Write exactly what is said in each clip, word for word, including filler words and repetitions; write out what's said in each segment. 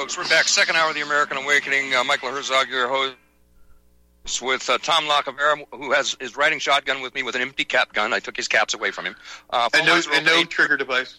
folks. We're back. Second hour of the American Awakening. Uh, Michael Herzog, your host, with uh, Tom Lacavera, who has is riding shotgun with me with an empty cap gun. I took his caps away from him. Uh, and no, and no trigger device.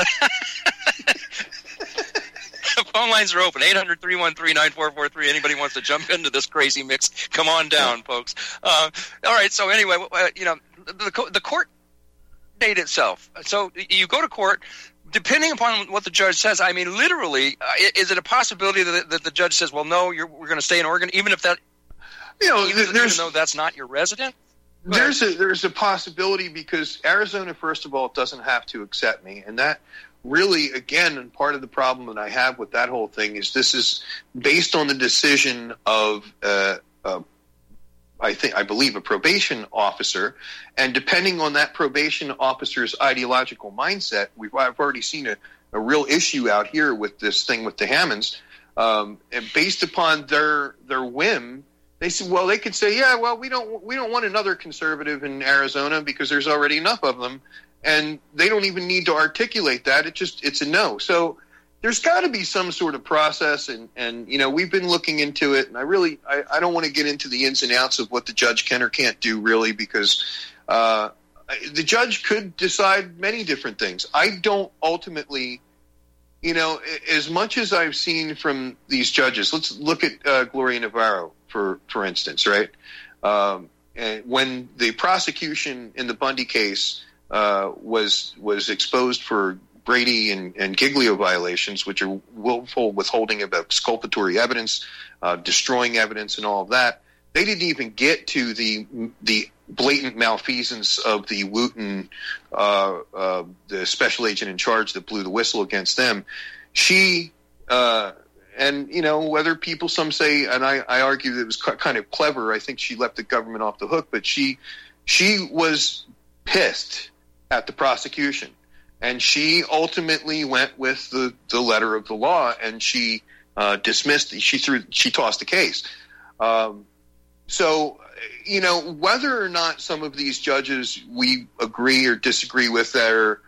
Phone lines are open, eight hundred, three one three, nine four four three. Anybody wants to jump into this crazy mix, come on down, folks. Uh, all right, so anyway, uh, you know, the, the court date itself. So you go to court, depending upon what the judge says, I mean, literally, uh, is it a possibility that, that the judge says, well, no, you're, we're going to stay in Oregon, even if that, you know, even, even though that's not your resident? There's a, there's a possibility because Arizona, first of all, doesn't have to accept me, and that really, again, and part of the problem that I have with that whole thing is this is based on the decision of, uh, uh, I think, I believe, a probation officer, and depending on that probation officer's ideological mindset, we've I've already seen a, a real issue out here with this thing with the Hammonds, um, and based upon their their whim. They said, well, they could say, yeah, well, we don't we don't want another conservative in Arizona because there's already enough of them. And they don't even need to articulate that. It just it's a no. So there's got to be some sort of process, and, and you know we've been looking into it. And I really I, I don't want to get into the ins and outs of what the judge can or can't do, really, because uh, the judge could decide many different things. I don't ultimately, you know, as much as I've seen from these judges. Let's look at uh, Gloria Navarro for for instance, right? Um, and when the prosecution in the Bundy case Uh, was was exposed for Brady and, and Giglio violations, which are willful withholding of exculpatory evidence, uh, destroying evidence, and all of that. They didn't even get to the the blatant malfeasance of the Wooten, uh, uh, the special agent in charge that blew the whistle against them. She uh, and you know whether people some say, and I, I argue that it was kind of clever. I think she left the government off the hook, but she she was pissed at the prosecution, and she ultimately went with the, the letter of the law, and she uh, dismissed. She threw. She tossed the case. Um, so, you know, whether or not some of these judges we agree or disagree with that are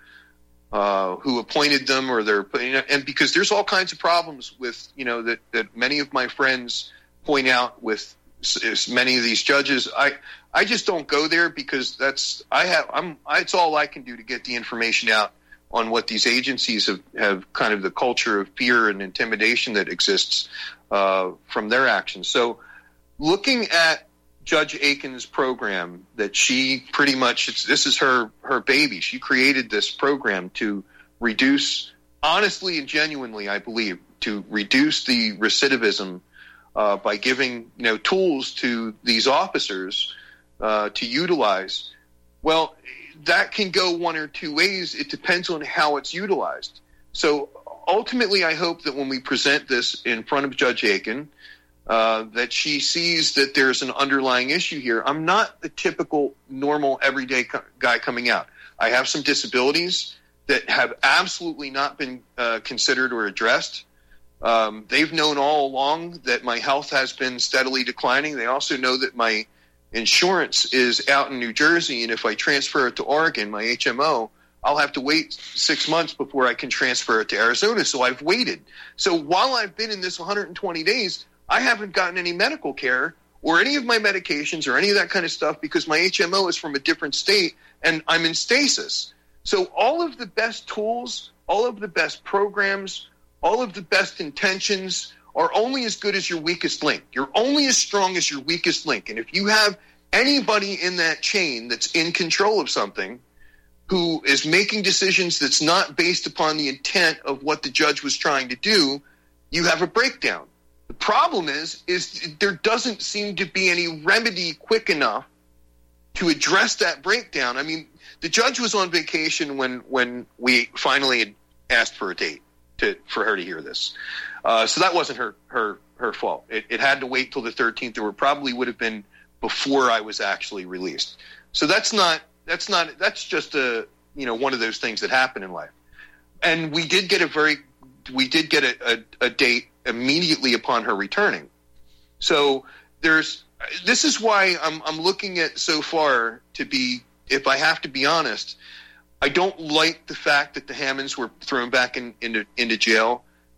uh, who appointed them, or they're, you know, and because there's all kinds of problems with, you know, that that many of my friends point out with many of these judges. I. I just don't go there because that's I have I'm it's all I can do to get the information out on what these agencies have, have kind of the culture of fear and intimidation that exists uh, from their actions. So looking at Judge Aiken's program that she pretty much it's, this is her her baby. She created this program to reduce, honestly and genuinely, I believe, to reduce the recidivism uh, by giving you know tools to these officers Uh, to utilize. Well, that can go one or two ways. It depends on how it's utilized. So ultimately, I hope that when we present this in front of Judge Aiken, uh, that she sees that there's an underlying issue here. I'm not the typical, normal, everyday co- guy coming out. I have some disabilities that have absolutely not been uh, considered or addressed. Um, they've known all along that my health has been steadily declining. They also know that my insurance is out in New Jersey, and if I transfer it to Oregon, my H M O, I'll have to wait six months before I can transfer it to Arizona. So I've waited. So while I've been in this one hundred twenty days, I haven't gotten any medical care or any of my medications or any of that kind of stuff because my H M O is from a different state and I'm in stasis. So all of the best tools, all of the best programs, all of the best intentions are only as good as your weakest link. You're only as strong as your weakest link. And if you have anybody in that chain that's in control of something who is making decisions that's not based upon the intent of what the judge was trying to do, you have a breakdown. The problem is, is there doesn't seem to be any remedy quick enough to address that breakdown. I mean, the judge was on vacation when, when we finally had asked for a date to, for her to hear this. Uh, so that wasn't her her her fault. It, it had to wait till the thirteenth, or it probably would have been before I was actually released. So that's not that's not that's just a you know one of those things that happen in life. And we did get a very we did get a, a, a date immediately upon her returning. So there's this is why I'm I'm looking at so far to be, if I have to be honest, I don't like the fact that the Hammonds were thrown back in, into into jail.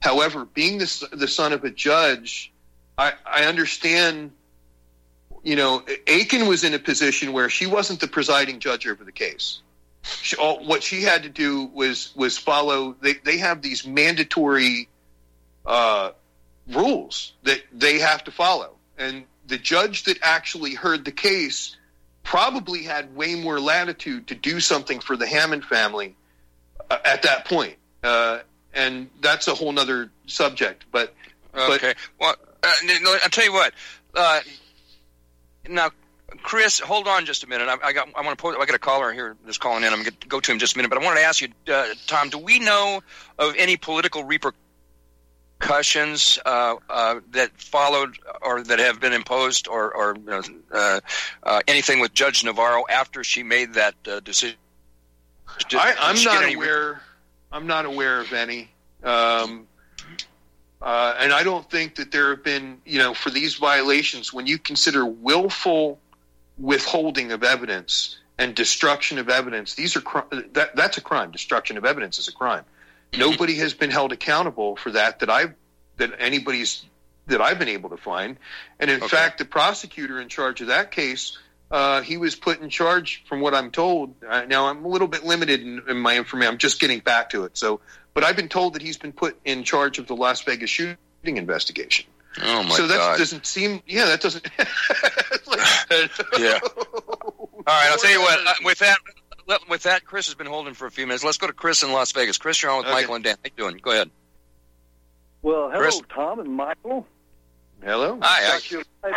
However, being the, the son of a judge, I, I understand, you know, Aiken was in a position where she wasn't the presiding judge over the case. She, all, what she had to do was was follow, they, they have these mandatory uh, rules that they have to follow. And the judge that actually heard the case probably had way more latitude to do something for the Hammond family uh, at that point. Uh, and that's a whole nother subject. But okay, but, well, uh, I'll tell you what. Uh, now, Chris, hold on just a minute. I, I got. I want to. I got a caller here that's calling in. I'm going to go to him just a minute. But I wanted to ask you, uh, Tom. Do we know of any political repercussions uh, uh, that followed, or that have been imposed, or, or you know, uh, uh, anything with Judge Navarro after she made that uh, decision? Did, I, I'm did not any... aware. I'm not aware of any. Um, uh, and I don't think that there have been, you know, for these violations, when you consider willful withholding of evidence and destruction of evidence, these are that that's a crime. Destruction of evidence is a crime. Nobody has been held accountable for that that I that anybody's that I've been able to find. And in okay. fact, the prosecutor in charge of that case, uh, he was put in charge, from what I'm told. Uh, now I'm a little bit limited in, in my information. I'm just getting back to it. So, but I've been told that he's been put in charge of the Las Vegas shooting investigation. Oh my so that God. doesn't seem. Yeah, that doesn't. Yeah. All right, I'll tell you what. Uh, with that, with that, Chris has been holding for a few minutes. Let's go to Chris in Las Vegas. Chris, you're on with okay. Michael and Dan. How you doing? Go ahead. Well, hello, Chris? Tom and Michael. Hello. Hi. I,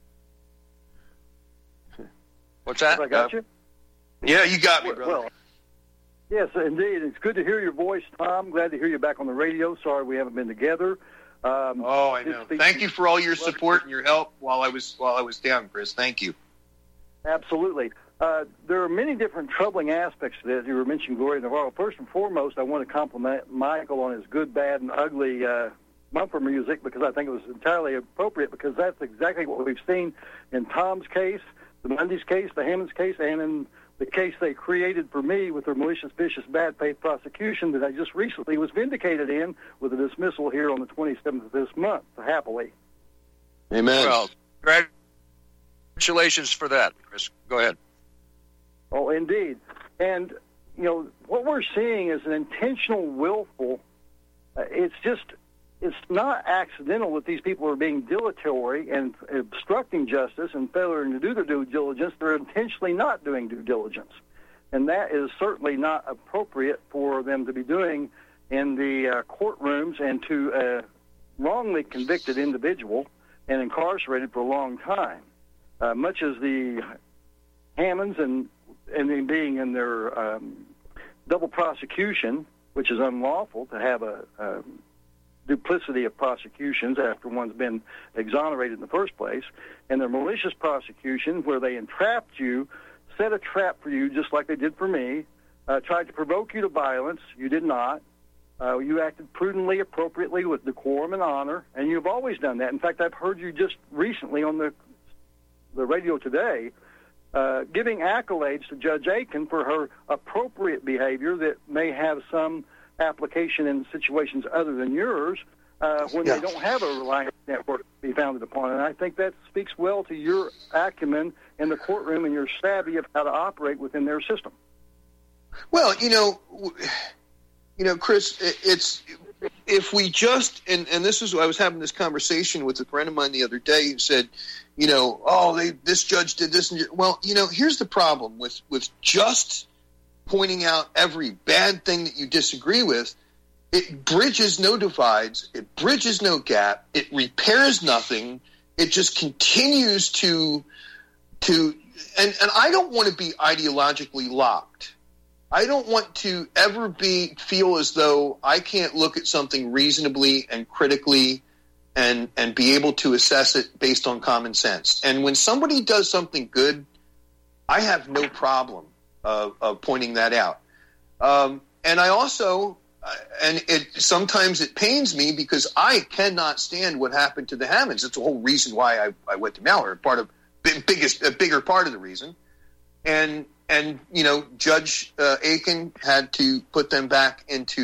what's that? Have I got Uh, you? Yeah, you got me, brother. Well, yes, indeed. It's good to hear your voice, Tom. Glad to hear you back on the radio. Sorry we haven't been together. Um, oh, I know. Thank you for all your support and your help while I was while I was down, Chris. Thank you. Absolutely. Uh, there are many different troubling aspects to this. You were mentioning Gloria Navarro. First and foremost, I want to compliment Michael on his good, bad, and ugly uh, bumper music, because I think it was entirely appropriate, because that's exactly what we've seen in Tom's case, the Mundy's case, the Hammond's case, and in the case they created for me with their malicious, vicious, bad faith prosecution that I just recently was vindicated in with a dismissal here on the twenty-seventh of this month, happily. Amen. Well, congratulations for that, Chris. Go ahead. Oh, indeed. And, you know, what we're seeing is an intentional, willful, uh, it's just, it's not accidental that these people are being dilatory and obstructing justice and failing to do their due diligence. They're intentionally not doing due diligence. And that is certainly not appropriate for them to be doing in the uh, courtrooms and to a wrongly convicted individual and incarcerated for a long time. Uh, much as the Hammonds and and then being in their um, double prosecution, which is unlawful to have a, a duplicity of prosecutions after one's been exonerated in the first place, and their malicious prosecution where they entrapped you, set a trap for you just like they did for me, uh, tried to provoke you to violence. You did not. Uh, you acted prudently, appropriately, with decorum and honor, and you've always done that. In fact, I've heard you just recently on the the radio today Uh, giving accolades to Judge Aiken for her appropriate behavior that may have some application in situations other than yours uh, when yeah. they don't have a reliance network to be founded upon. And I think that speaks well to your acumen in the courtroom and your savvy of how to operate within their system. Well, you know, you know, Chris, it's if we just and, and this is I was having this conversation with a friend of mine the other day who said, you know, oh, they this judge did this. And well, you know, here's the problem with with just pointing out every bad thing that you disagree with. It bridges no divides. It bridges no gap. It repairs nothing. It just continues to to and and I don't want to be ideologically locked. I don't want to ever be feel as though I can't look at something reasonably and critically and and be able to assess it based on common sense. And when somebody does something good, I have no problem of, of pointing that out. Um, and I also, uh, and it sometimes it pains me because I cannot stand what happened to the Hammonds. It's the whole reason why I, I went to Malheur, part of biggest, a bigger part of the reason. And And, you know, Judge uh, Aiken had to put them back into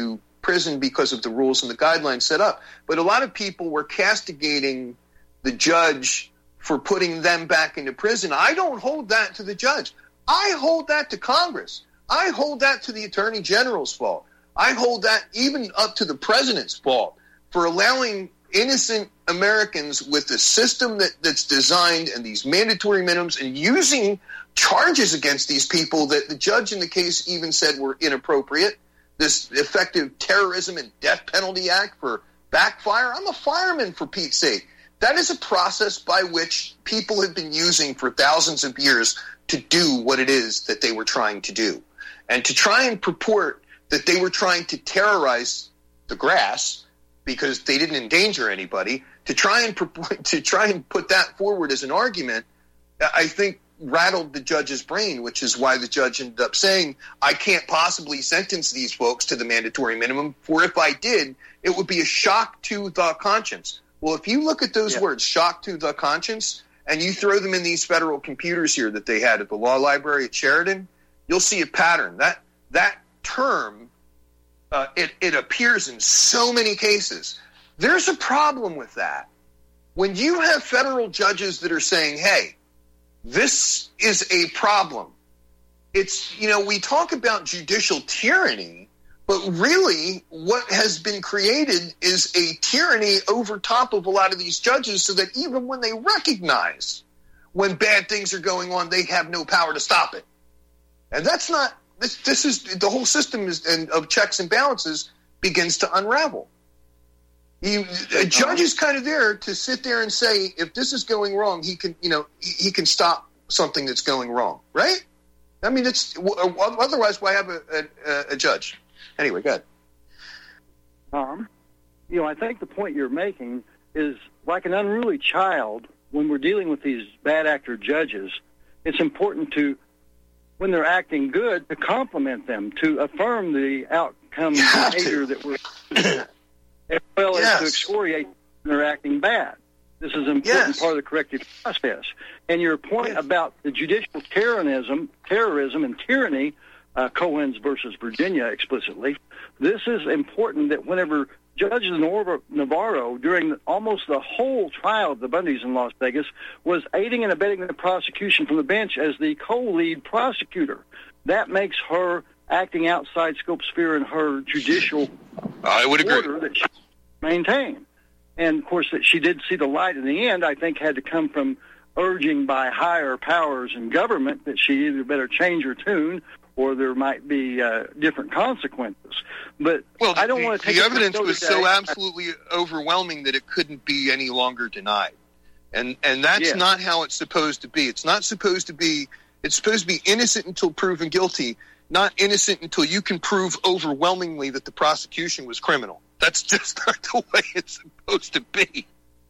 prison because of the rules and the guidelines set up. But a lot of people were castigating the judge for putting them back into prison. I don't hold that to the judge. I hold that to Congress. I hold that to the Attorney General's fault. I hold that even up to the president's fault for allowing innocent Americans with a system that, that's designed and these mandatory minimums and using charges against these people that the judge in the case even said were inappropriate. This effective terrorism and death penalty act for backfire. I'm a fireman, for Pete's sake. That is a process by which people have been using for thousands of years to do what it is that they were trying to do. And to try and purport that they were trying to terrorize the grass because they didn't endanger anybody, to try and purport, to try and put that forward as an argument, I think rattled the judge's brain, which is why the judge ended up saying, I can't possibly sentence these folks to the mandatory minimum, for if I did, it would be a shock to the conscience. Well, if you look at those yeah. words, shock to the conscience, and you throw them in these federal computers here that they had at the law library at Sheridan, you'll see a pattern. That that term, uh, it, it appears in so many cases. There's a problem with that. When you have federal judges that are saying, hey, this is a problem. It's, you know, we talk about judicial tyranny, but really what has been created is a tyranny over top of a lot of these judges so that even when they recognize when bad things are going on, they have no power to stop it. And that's not, this, this is, the whole system is, and of checks and balances begins to unravel. You, a judge is kind of there to sit there and say, if this is going wrong, he can, you know, he, he can stop something that's going wrong, right? I mean, it's otherwise, why have a, a, a judge? Anyway, go ahead. Um, you know, I think the point you're making is like an unruly child. When we're dealing with these bad actor judges, it's important to, when they're acting good, to compliment them, to affirm the outcome behavior that we're, as well yes. as to excoriate when they're acting bad. This is an important yes. part of the corrective process. And your point yes. about the judicial terrorism, terrorism and tyranny, uh, Cohen's versus Virginia explicitly, this is important that whenever Judge Navarro, during almost the whole trial of the Bundys in Las Vegas, was aiding and abetting the prosecution from the bench as the co-lead prosecutor. That makes her acting outside scope sphere in her judicial I would agree. order that she maintained. And, of course, that she did see the light in the end, I think, had to come from urging by higher powers in government that she either better change her tune or there might be uh, different consequences. But well, I don't the, want to take the evidence was today. so absolutely overwhelming that it couldn't be any longer denied. And and that's yes. not how it's supposed to be. It's not supposed to be, it's supposed to be innocent until proven guilty, not innocent until you can prove overwhelmingly that the prosecution was criminal. That's just not the way it's supposed to be.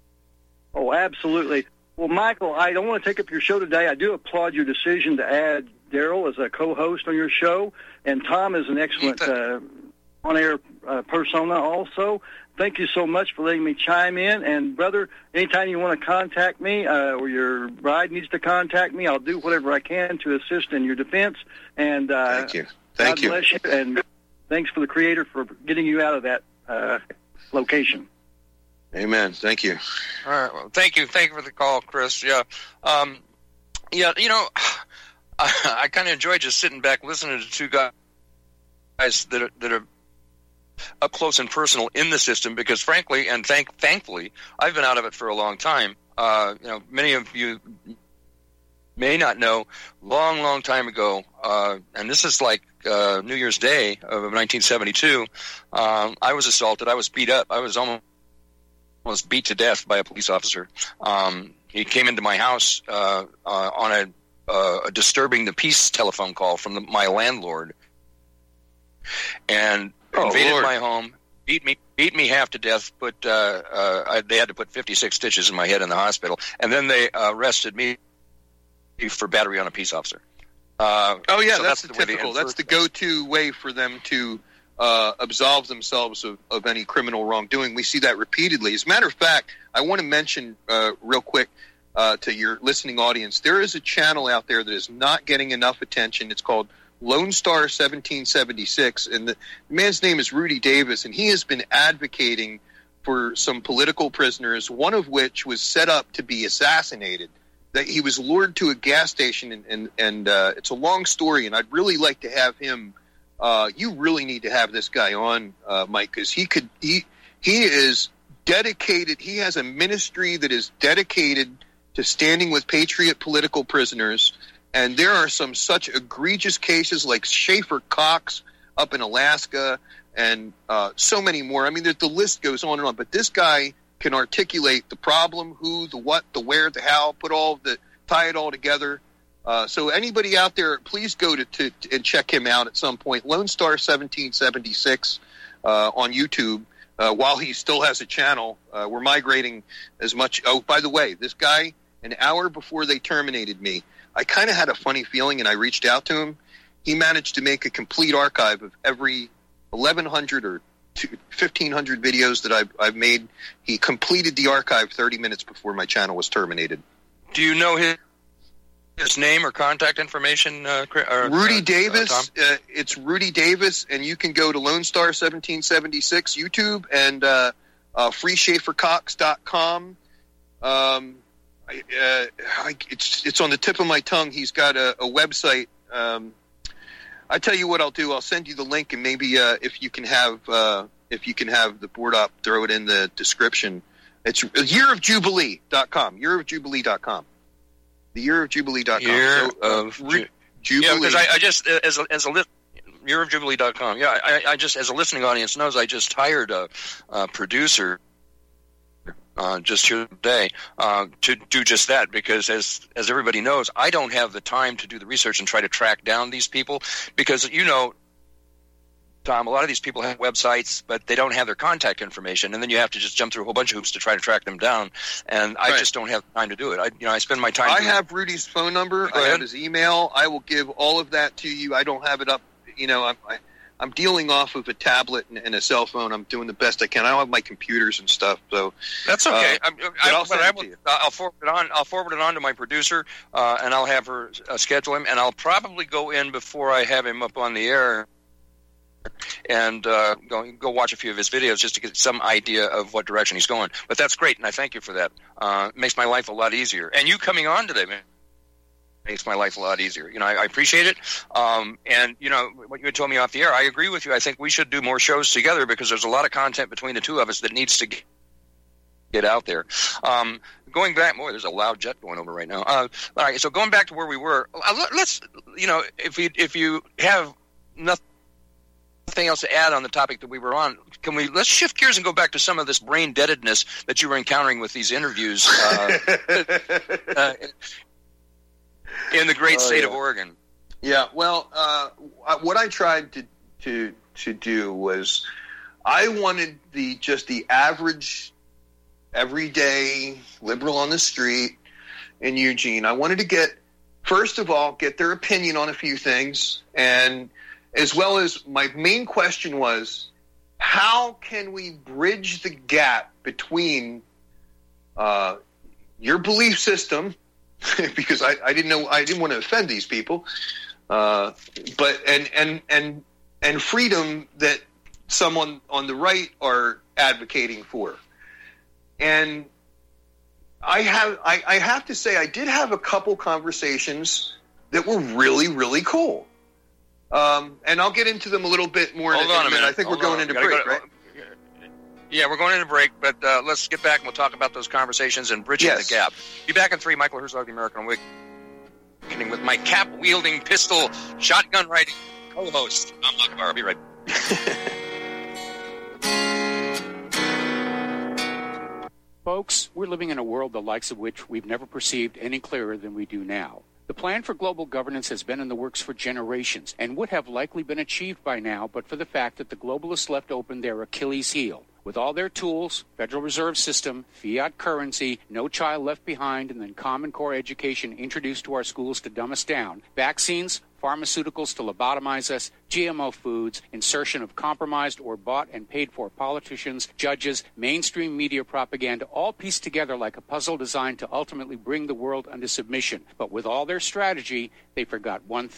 Oh, absolutely. Well, Michael, I don't want to take up your show today. I do applaud your decision to add Daryl as a co-host on your show, and Tom is an excellent uh, on-air uh, persona also. Thank you so much for letting me chime in. And, brother, anytime you want to contact me uh, or your bride needs to contact me, I'll do whatever I can to assist in your defense. And uh, Thank you. Thank God you. bless you. And thanks for the Creator for getting you out of that uh, location. Amen. Thank you. All right. Well, thank you. Thank you for the call, Chris. Yeah. Um, yeah, you know, I, I kind of enjoy just sitting back listening to two guys that are, that are up close and personal in the system because, frankly, and thank thankfully, I've been out of it for a long time. Uh, you know, many of you may not know, long, long time ago, uh, and this is like uh, New Year's Day of nineteen seventy-two, um, I was assaulted. I was beat up. I was almost was beat to death by a police officer. Um, he came into my house uh, uh, on a, uh, a disturbing the peace telephone call from the, my landlord, and oh, invaded Lord. my home, beat me, beat me half to death. Put uh, uh, I, they had to put fifty-six stitches in my head in the hospital, and then they uh, arrested me for battery on a peace officer. Uh, oh yeah, so that's, that's the typical. That's the go-to way for them to Uh, absolve themselves of, of any criminal wrongdoing. We see that repeatedly. As a matter of fact, I want to mention uh, real quick uh, to your listening audience, there is a channel out there that is not getting enough attention. It's called Lone Star seventeen seventy-six, and the man's name is Rudy Davis, and he has been advocating for some political prisoners, one of which was set up to be assassinated. That he was lured to a gas station, and, and, and uh, it's a long story, and I'd really like to have him. Uh, you really need to have this guy on, uh, Mike, because he could. He he is dedicated. He has a ministry that is dedicated to standing with patriot political prisoners. And there are some such egregious cases like Schaefer Cox up in Alaska and uh, so many more. I mean, the, the list goes on and on. But this guy can articulate the problem, who, the what, the where, the how, put all the tie it all together. Uh, so anybody out there, please go to, to and check him out at some point. Lone Star seventeen seventy-six uh, on YouTube. Uh, while he still has a channel, uh, we're migrating as much. Oh, by the way, this guy, an hour before they terminated me, I kind of had a funny feeling, and I reached out to him. He managed to make a complete archive of every eleven hundred or fifteen hundred videos that I've, I've made. He completed the archive thirty minutes before my channel was terminated. Do you know his, his name or contact information? Uh, or, Rudy uh, Davis. Uh, uh, it's Rudy Davis, and you can go to Lone Star seventeen seventy-six YouTube and uh, uh, free schaefer cox dot com. Um, I, uh, I, it's it's on the tip of my tongue. He's got a, a website. Um, I tell you what I'll do. I'll send you the link, and maybe uh, if you can have uh, if you can have the board up, throw it in the description. It's year of jubilee dot com. year of jubilee dot com. The year of jubilee dot com. Year so, uh, of Re- Ju- Jubilee. Yeah, because I, I just as a, as a list. year of jubilee dot com. Yeah, I, I just as a listening audience knows, I just hired a, a producer. Uh, just today uh, to do just that, because as as everybody knows, I don't have the time to do the research and try to track down these people, because, you know, Tom, a lot of these people have websites, but they don't have their contact information, and then you have to just jump through a whole bunch of hoops to try to track them down, and I right. just don't have time to do it. I, you know, I spend my time. I doing have Rudy's phone number. Go I ahead. have his email. I will give all of that to you. I don't have it up. You know, I'm, I, I'm dealing off of a tablet and, and a cell phone. I'm doing the best I can. I don't have my computers and stuff, so That's okay. Uh, I, I, I'll but send I it will, to you. I'll forward it on. I'll forward it on to my producer, uh, and I'll have her uh, schedule him. And I'll probably go in before I have him up on the air, and uh, go go watch a few of his videos just to get some idea of what direction he's going. But that's great, and I thank you for that. Uh, it makes my life a lot easier. And you coming on today, man, makes my life a lot easier. You know, I, I appreciate it. Um, and, you know, what you had told me off the air, I agree with you. I think we should do more shows together, because there's a lot of content between the two of us that needs to get, get out there. Um, going back more, there's a loud jet going over right now. Uh, all right, so going back to where we were, uh, let's, you know, if you, if you have nothing else to add on the topic that we were on, can we, let's shift gears and go back to some of this brain deadedness that you were encountering with these interviews. Uh, uh, in the great Oh, state yeah. of Oregon. Yeah, well, uh, what I tried to, to to do was, I wanted the just the average, everyday liberal on the street in Eugene. I wanted to get, first of all, get their opinion on a few things, and as well as my main question was, how can we bridge the gap between uh, your belief system, because I, I didn't know, I didn't want to offend these people, uh, but and and and and freedom that someone on the right are advocating for. And I have I, I have to say I did have a couple conversations that were really, really cool. Um, and I'll get into them a little bit more. Hold in a, on in a a minute. minute. I think Hold we're going on. into We gotta break, go- right? Yeah, we're going into break, but uh, let's get back and we'll talk about those conversations and bridging Yes. the gap. Be back in three. Michael Herzog, the American Awakening, with my cap-wielding, pistol, shotgun-riding co-host, Tom Akbar. I'll be right Folks, we're living in a world the likes of which we've never perceived any clearer than we do now. The plan for global governance has been in the works for generations and would have likely been achieved by now but for the fact that the globalists left open their Achilles heel. With all their tools, Federal Reserve System, fiat currency, no child left behind, and then Common Core education introduced to our schools to dumb us down, vaccines, pharmaceuticals to lobotomize us, G M O foods, insertion of compromised or bought and paid for politicians, judges, mainstream media propaganda, all pieced together like a puzzle designed to ultimately bring the world under submission. But with all their strategy, they forgot one thing.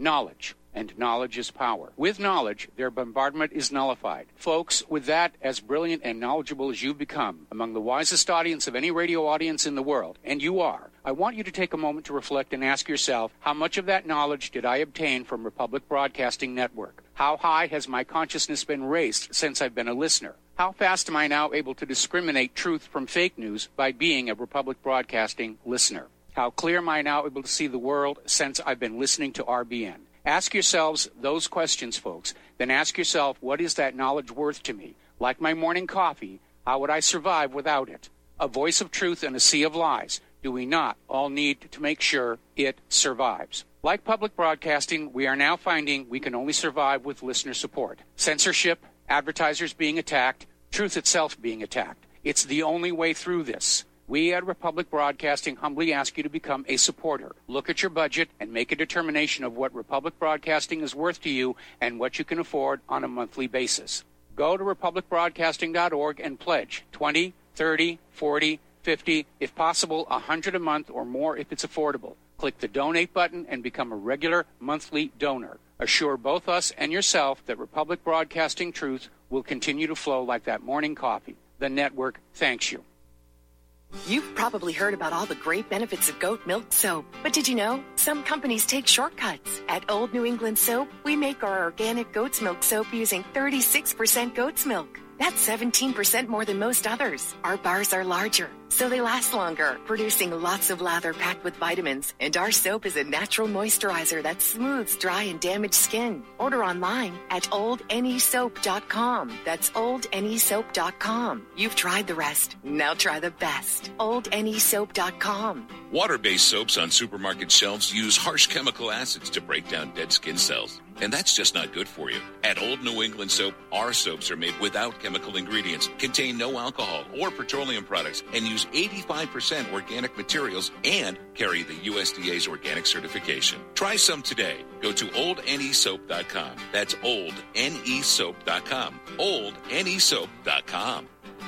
knowledge. And knowledge is power. With knowledge, their bombardment is nullified. Folks, with that, as brilliant and knowledgeable as you've become, among the wisest audience of any radio audience in the world, and you are, I want you to take a moment to reflect and ask yourself, how much of that knowledge did I obtain from Republic Broadcasting Network? How high has my consciousness been raised since I've been a listener? How fast am I now able to discriminate truth from fake news by being a Republic Broadcasting listener? How clear am I now able to see the world since I've been listening to R B N? Ask yourselves those questions, folks. Then ask yourself, what is that knowledge worth to me? Like my morning coffee, how would I survive without it? A voice of truth in a sea of lies. Do we not all need to make sure it survives? Like public broadcasting, we are now finding we can only survive with listener support. Censorship, advertisers being attacked, truth itself being attacked. It's the only way through this. We at Republic Broadcasting humbly ask you to become a supporter. Look at your budget and make a determination of what Republic Broadcasting is worth to you and what you can afford on a monthly basis. Go to republic broadcasting dot org and pledge twenty, thirty, forty, fifty, if possible, one hundred a month or more if it's affordable. Click the donate button and become a regular monthly donor. Assure both us and yourself that Republic Broadcasting truth will continue to flow like that morning coffee. The network thanks you. You've probably heard about all the great benefits of goat milk soap, but did you know some companies take shortcuts? At Old New England Soap, we make our organic goat's milk soap using thirty-six percent goat's milk. That's seventeen percent more than most others. Our bars are larger, so they last longer, producing lots of lather packed with vitamins. And our soap is a natural moisturizer that smooths dry and damaged skin. Order online at old n e soap dot com. That's old n e soap dot com. You've tried the rest. Now try the best. old n e soap dot com. Water-based soaps on supermarket shelves use harsh chemical acids to break down dead skin cells. And that's just not good for you. At Old New England Soap, our soaps are made without chemical ingredients, contain no alcohol or petroleum products, and use eighty-five percent organic materials and carry the U S D A's organic certification. Try some today. Go to old n e soap dot com. That's old n e soap dot com. old n e soap dot com.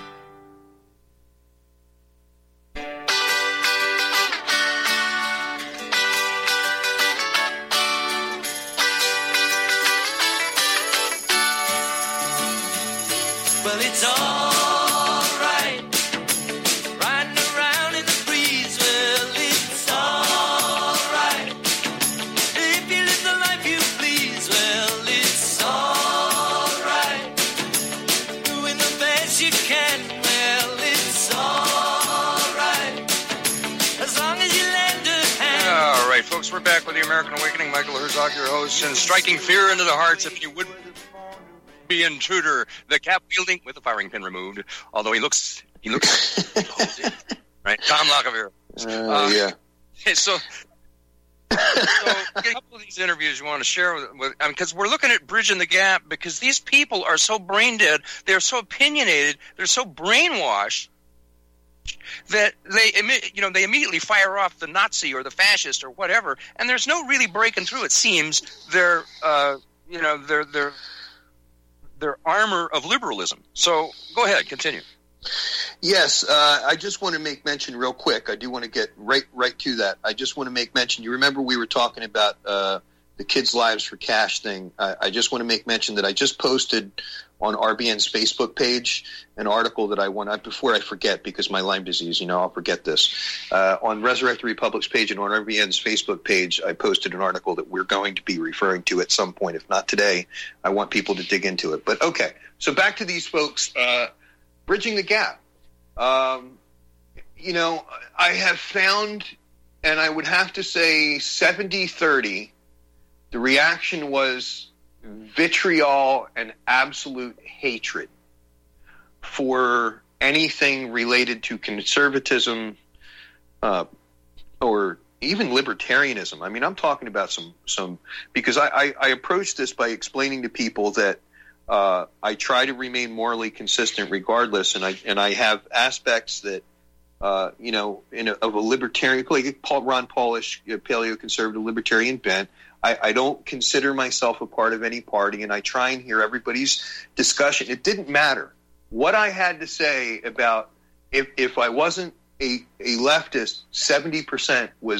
Well, it's all right, riding around in the breeze. Well, it's all right, if you live the life you please. Well, it's all right, doing the best you can. Well, it's all right, as long as you lend a hand. All right, folks, we're back with the American Awakening. Michael Herzog, your host, and striking fear into the hearts, if you would be intruder, the cap wielding with the firing pin removed. Although he looks, he looks, right? Tom Lockavere. Uh, uh, yeah. So, so a couple of these interviews you want to share with, with I mean, because we're looking at bridging the gap, because these people are so brain dead, they're so opinionated, they're so brainwashed that they, you know, they immediately fire off the Nazi or the fascist or whatever, and there's no really breaking through. It seems their, uh, you know, their their their armor of liberalism. So go ahead, continue. Yes, uh, I just want to make mention real quick. I do want to get right right to that. I just want to make mention. You remember we were talking about uh, the Kids Lives for Cash thing. I, I just want to make mention that I just posted on R B N's Facebook page an article that I want to, before I forget, because my Lyme disease, you know, I'll forget this. Uh, on Resurrect the Republic's page and on R B N's Facebook page, I posted an article that we're going to be referring to at some point, if not today. I want people to dig into it. But okay, so back to these folks, uh, bridging the gap. Um, you know, I have found, and I would have to say seventy thirty, the reaction was vitriol and absolute hatred for anything related to conservatism uh, or even libertarianism. I mean, I'm talking about some, some because I, I, I approach this by explaining to people that uh, I try to remain morally consistent regardless, and I and I have aspects that uh, you know in a, of a libertarian, like Paul Ron Paulish, paleoconservative libertarian bent. I, I don't consider myself a part of any party, and I try and hear everybody's discussion. It didn't matter what I had to say about if if I wasn't a, a leftist. seventy percent was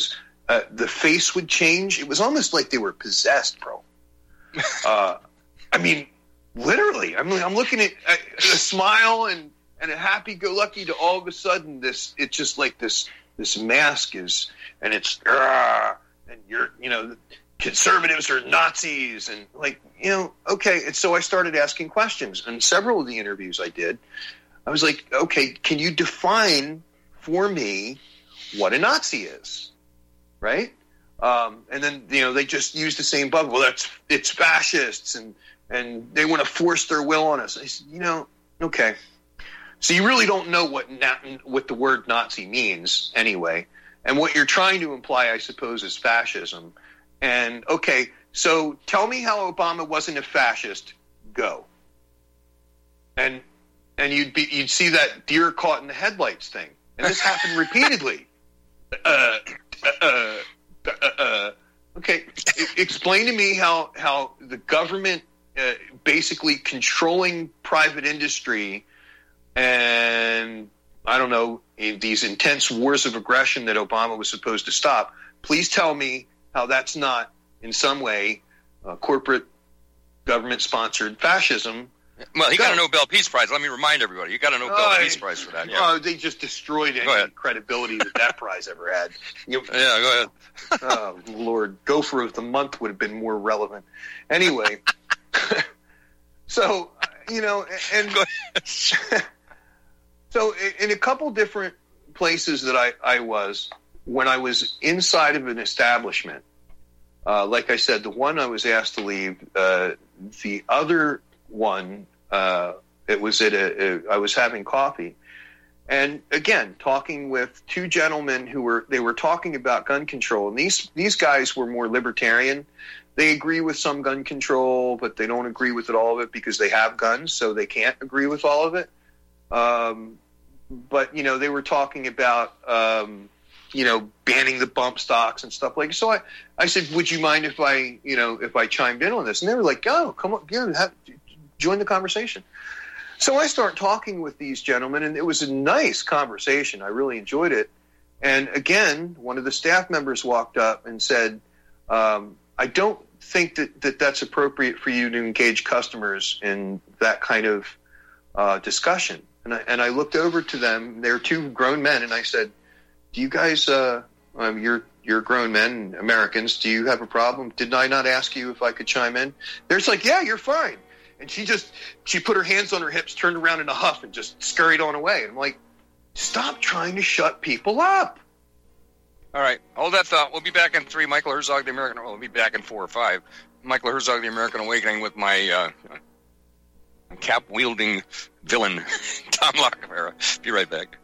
uh, the face would change. It was almost like they were possessed, bro. uh, I mean, literally. I mean, I'm looking at a, a smile and, and a happy-go-lucky to all of a sudden this. It's just like this. This mask is, and it's, uh, and you're, you know, conservatives are Nazis, and like, you know, okay. And so I started asking questions, and several of the interviews I did, I was like, okay, can you define for me what a Nazi is, right? Um, and then, you know, they just use the same bug. Well, that's it's fascists, and and they want to force their will on us. I said, you know, okay. So you really don't know what na- what the word Nazi means anyway, and what you're trying to imply, I suppose, is fascism. And okay, so tell me how Obama wasn't a fascist. Go. And and you'd be you'd see that deer caught in the headlights thing, and this happened repeatedly. Uh, uh, uh, uh, okay, I- explain to me how how the government uh, basically controlling private industry. And I don't know, these intense wars of aggression that Obama was supposed to stop. Please tell me how that's not, in some way, uh, corporate government-sponsored fascism. Well, he Go. got a Nobel Peace Prize. Let me remind everybody. You got a Nobel Uh, Peace Prize for that. Yeah, Oh, they just destroyed any ahead. credibility that that prize ever had. You know, yeah go ahead. oh, Lord, Gopher of the Month would have been more relevant. Anyway, so, you know, and... Go ahead. So in a couple different places that I, I was, when I was inside of an establishment, uh, like I said, the one I was asked to leave, uh, the other one, uh, it was at a, a, I was having coffee. And again, talking with two gentlemen who were, they were talking about gun control. And these, these guys were more libertarian. They agree with some gun control, but they don't agree with it, all of it, because they have guns, so they can't agree with all of it. Um, but, you know, they were talking about, um, you know, banning the bump stocks and stuff like. So I, I said, would you mind if I, you know, if I chimed in on this? And they were like, oh, come on, yeah, have, join the conversation. So I start talking with these gentlemen, and it was a nice conversation. I really enjoyed it. And again, one of the staff members walked up and said, um, I don't think that, that that's appropriate for you to engage customers in that kind of uh, discussion. And I, and I looked over to them. They were two grown men, and I said, do you guys, uh, um, you're, you're grown men, Americans, do you have a problem? Did I not ask you if I could chime in? They're just like, yeah, you're fine. And she just, she put her hands on her hips, turned around in a huff, and just scurried on away. And I'm like, stop trying to shut people up. All right, hold that thought. We'll be back in three. Michael Herzog, the American. Well, we'll be back in four or five. Michael Herzog, the American Awakening, with my uh, cap-wielding villain, Tom Lockefeller. Be right back.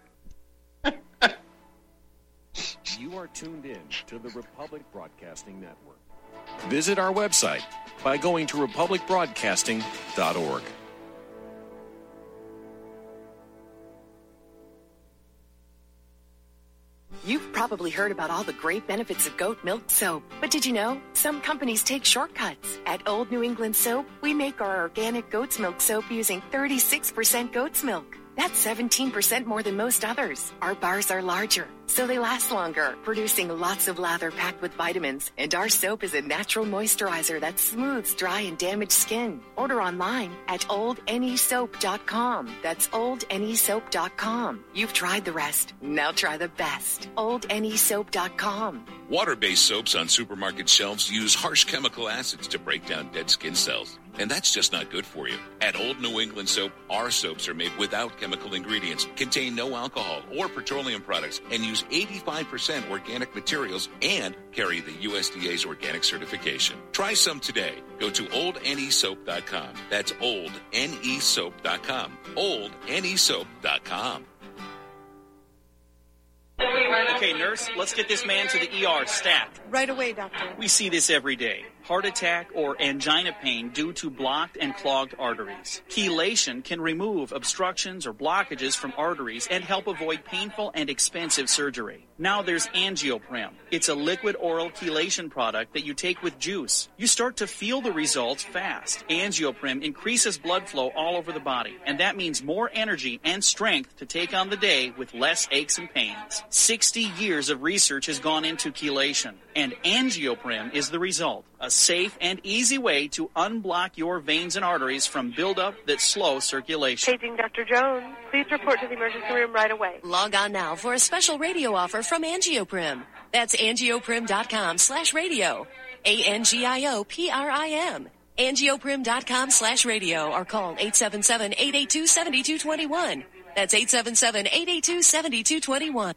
You are tuned in to the Republic Broadcasting Network. Visit our website by going to republic broadcasting dot org. You've probably heard about all the great benefits of goat milk soap, but did you know some companies take shortcuts? At Old New England Soap, we make our organic goat's milk soap using thirty-six percent goat's milk. That's seventeen percent more than most others. Our bars are larger, so they last longer, producing lots of lather packed with vitamins. And our soap is a natural moisturizer that smooths dry and damaged skin. Order online at old n e soap dot com. That's old n e soap dot com. You've tried the rest. Now try the best. old n e soap dot com. Water-based soaps on supermarket shelves use harsh chemical acids to break down dead skin cells. And that's just not good for you. At Old New England Soap, our soaps are made without chemical ingredients, contain no alcohol or petroleum products, and use eighty-five percent organic materials and carry the U S D A's organic certification. Try some today. Go to old n e soap dot com. That's old n e soap dot com. old n e soap dot com. Okay, nurse, let's get this man to the E R stat. Right away, doctor. We see this every day. heart attack, or angina pain due to blocked and clogged arteries. Chelation can remove obstructions or blockages from arteries and help avoid painful and expensive surgery. Now there's Angioprim. It's a liquid oral chelation product that you take with juice. You start to feel the results fast. Angioprim increases blood flow all over the body, and that means more energy and strength to take on the day with less aches and pains. sixty years of research has gone into chelation, and Angioprim is the result. A safe and easy way to unblock your veins and arteries from buildup that slow circulation. Paging Doctor Jones. Please report to the emergency room right away. Log on now for a special radio offer from Angioprim. That's angioprim.com slash radio. A N G I O P R I M. Angioprim.com slash radio or call eight seven seven, eight eight two, seven two two one. That's eight seven seven, eight eight two, seven two two one.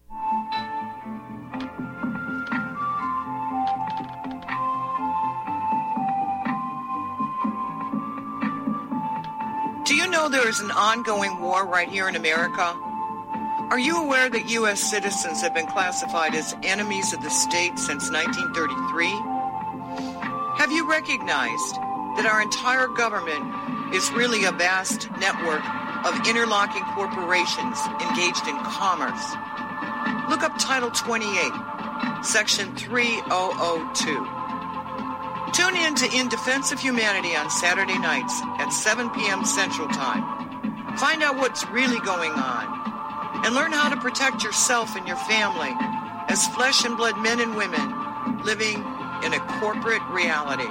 Do you know there is an ongoing war right here in America? Are you aware that U S citizens have been classified as enemies of the state since nineteen thirty-three? Have you recognized that our entire government is really a vast network of interlocking corporations engaged in commerce? Look up Title twenty-eight, Section three thousand two. Tune in to In Defense of Humanity on Saturday nights at seven p.m. Central Time. Find out what's really going on and learn how to protect yourself and your family as flesh and blood men and women living in a corporate reality.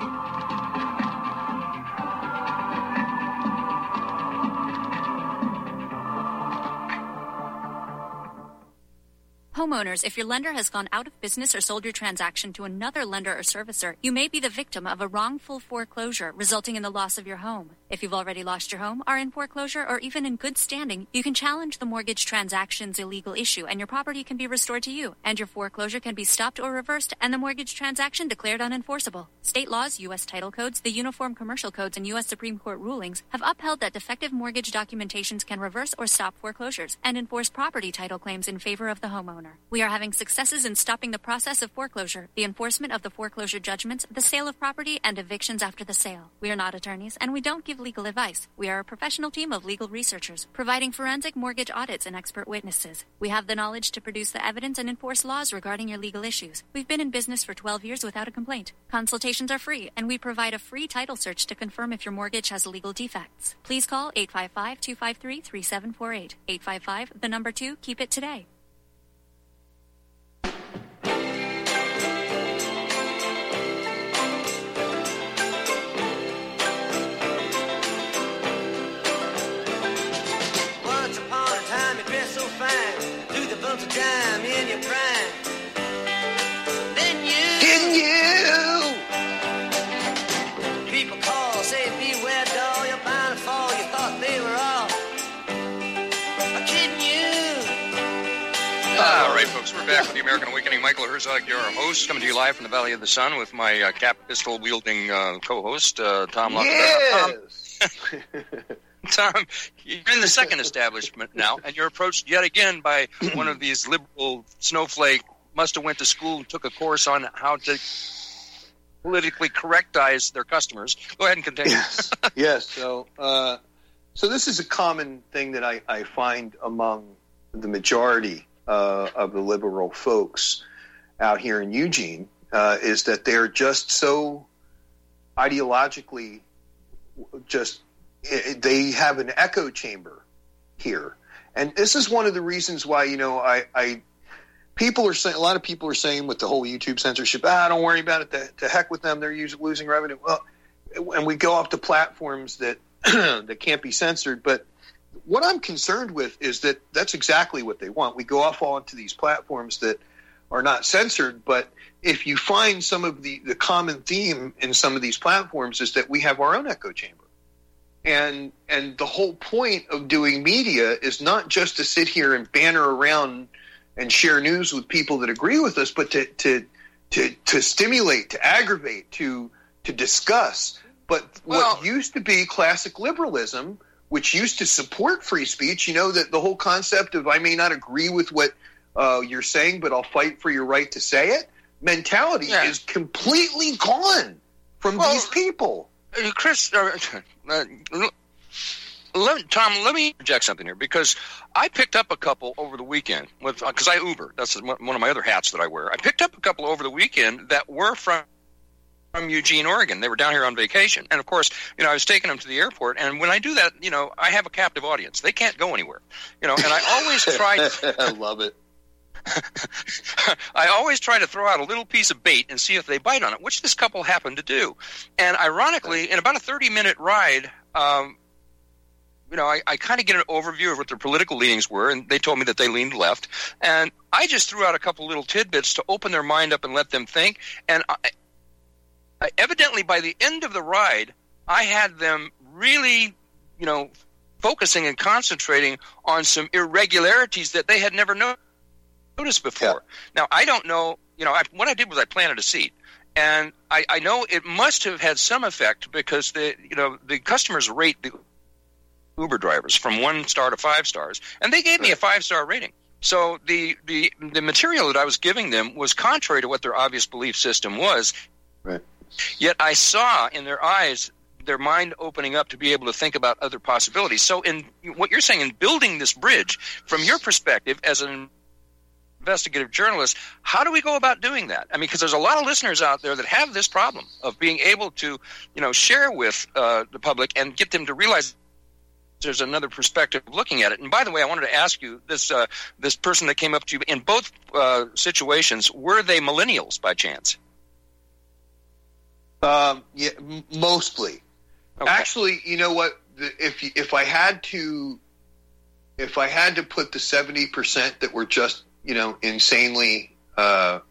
Homeowners, if your lender has gone out of business or sold your transaction to another lender or servicer, you may be the victim of a wrongful foreclosure resulting in the loss of your home. If you've already lost your home, are in foreclosure, or even in good standing, you can challenge the mortgage transaction's illegal issue and your property can be restored to you, and your foreclosure can be stopped or reversed and the mortgage transaction declared unenforceable. State laws, U S title codes, the Uniform Commercial Codes, and U S Supreme Court rulings have upheld that defective mortgage documentations can reverse or stop foreclosures and enforce property title claims in favor of the homeowner. We are having successes in stopping the process of foreclosure, the enforcement of the foreclosure judgments, the sale of property, and evictions after the sale. We are not attorneys, and we don't give legal advice. We are a professional team of legal researchers, providing forensic mortgage audits and expert witnesses. We have the knowledge to produce the evidence and enforce laws regarding your legal issues. We've been in business for twelve years without a complaint. Consultations are free, and we provide a free title search to confirm if your mortgage has legal defects. Please call eight five five, two five three, three seven four eight. eight five five, the number two, keep it today. Time in your prime. Then you, Then you. People call, say beware, doll. You're bound to fall. You thought they were all I'm kidding you. All right, folks, we're back with the American Awakening. Michael Herzog, your host, coming to you live from the Valley of the Sun with my uh, cap pistol wielding uh, co-host, uh, Tom Locke. Yes. Tom, you're in the second establishment now, and you're approached yet again by one of these liberal snowflake, must have went to school and took a course on how to politically correctize their customers. Go ahead and continue. Yes, yes. So, uh, so this is a common thing that I, I find among the majority uh, of the liberal folks out here in Eugene, uh, is that they're just so ideologically just they have an echo chamber here. And this is one of the reasons why, you know, I, I people are saying, a lot of people are saying with the whole YouTube censorship, ah, don't worry about it, to, to heck with them, they're using, losing revenue. Well, and we go off to platforms that that can't be censored. But what I'm concerned with is that that's exactly what they want. We go off onto these platforms that are not censored, but if you find some of the, the common theme in some of these platforms is that we have our own echo chamber. And and the whole point of doing media is not just to sit here and banter around and share news with people that agree with us, but to to to, to stimulate, to aggravate, to to discuss. But well, what used to be classic liberalism, which used to support free speech, you know, that the whole concept of I may not agree with what uh, you're saying, but I'll fight for your right to say it, mentality yeah. is completely gone. from well, these people. Uh, Chris, uh, uh, let, Tom, let me interject something here, because I picked up a couple over the weekend with because I Uber. That's one of my other hats that I wear. I picked up a couple over the weekend that were from from Eugene, Oregon. They were down here on vacation. And, of course, you know, I was taking them to the airport. And when I do that, you know, I have a captive audience. They can't go anywhere. You know, and I always try to... I love it. I always try to throw out a little piece of bait and see if they bite on it, which this couple happened to do. And ironically, in about a thirty-minute ride, um, you know, I, I kind of get an overview of what their political leanings were, and they told me that they leaned left. And I just threw out a couple little tidbits to open their mind up and let them think. And I, I, evidently, by the end of the ride, I had them really, you know, focusing and concentrating on some irregularities that they had never known. noticed before. Yeah. Now, I don't know, you know, I, what I did was I planted a seed. And I, I know it must have had some effect because, the you know, the customers rate the Uber drivers from one star to five stars. And they gave me a five-star rating. So the, the, the material that I was giving them was contrary to what their obvious belief system was. Right. Yet I saw in their eyes their mind opening up to be able to think about other possibilities. So in what you're saying, in building this bridge, from your perspective as an investigative journalist, how do we go about doing that? I mean, because there's a lot of listeners out there that have this problem of being able to, you know, share with uh, the public and get them to realize there's another perspective of looking at it. And by the way, I wanted to ask you, this uh, this person that came up to you in both uh, situations, were they millennials by chance? Um, yeah, m- mostly. Okay. Actually, you know what? The, if you, if I had to, if I had to put the seventy percent that were just, you know, insanely uh,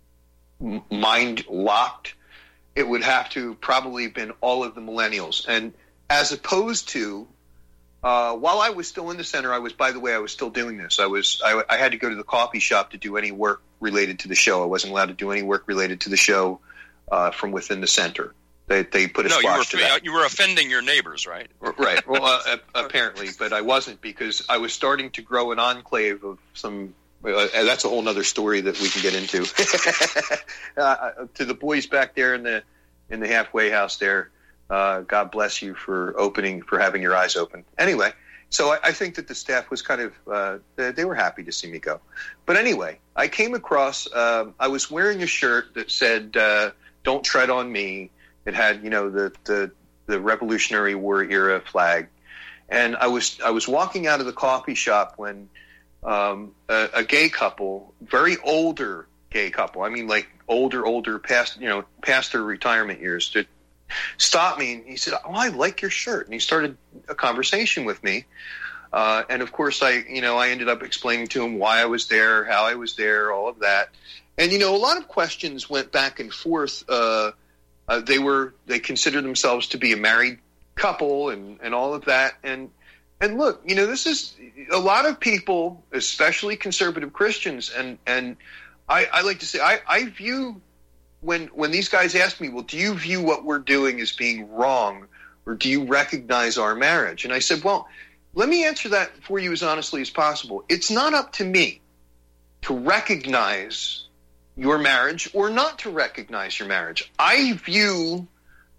mind locked, it would have to probably have been all of the millennials. And as opposed to, uh, while I was still in the center, I was, by the way, I was still doing this. I was, I, I had to go to the coffee shop to do any work related to the show. I wasn't allowed to do any work related to the show uh, from within the center. They they put a no, squash you were, to that. You were offending your neighbors, right? Right. Well, uh, apparently, but I wasn't, because I was starting to grow an enclave of some. Uh, that's a whole other story that we can get into. uh, to the boys back there in the in the halfway house there, uh, God bless you for opening, for having your eyes open. Anyway, so I, I think that the staff was kind of uh, they, they were happy to see me go. But anyway, I came across. Uh, I was wearing a shirt that said uh, "Don't tread on me." It had, you know, the, the the Revolutionary War era flag, and I was I was walking out of the coffee shop when um, a, a gay couple, very older gay couple, I mean like older older past you know past their retirement years, to stop me, and he said, "Oh, I like your shirt," and he started a conversation with me, uh, and of course I you know I ended up explaining to him why I was there, how I was there, all of that, and you know a lot of questions went back and forth. Uh, Uh, they were they considered themselves to be a married couple and, and all of that. And and look, you know, this is a lot of people, especially conservative Christians. And, and I, I like to say I, I view when when these guys ask me, well, do you view what we're doing as being wrong, or do you recognize our marriage? And I said, well, let me answer that for you as honestly as possible. It's not up to me to recognize your marriage or not to recognize your marriage. I view,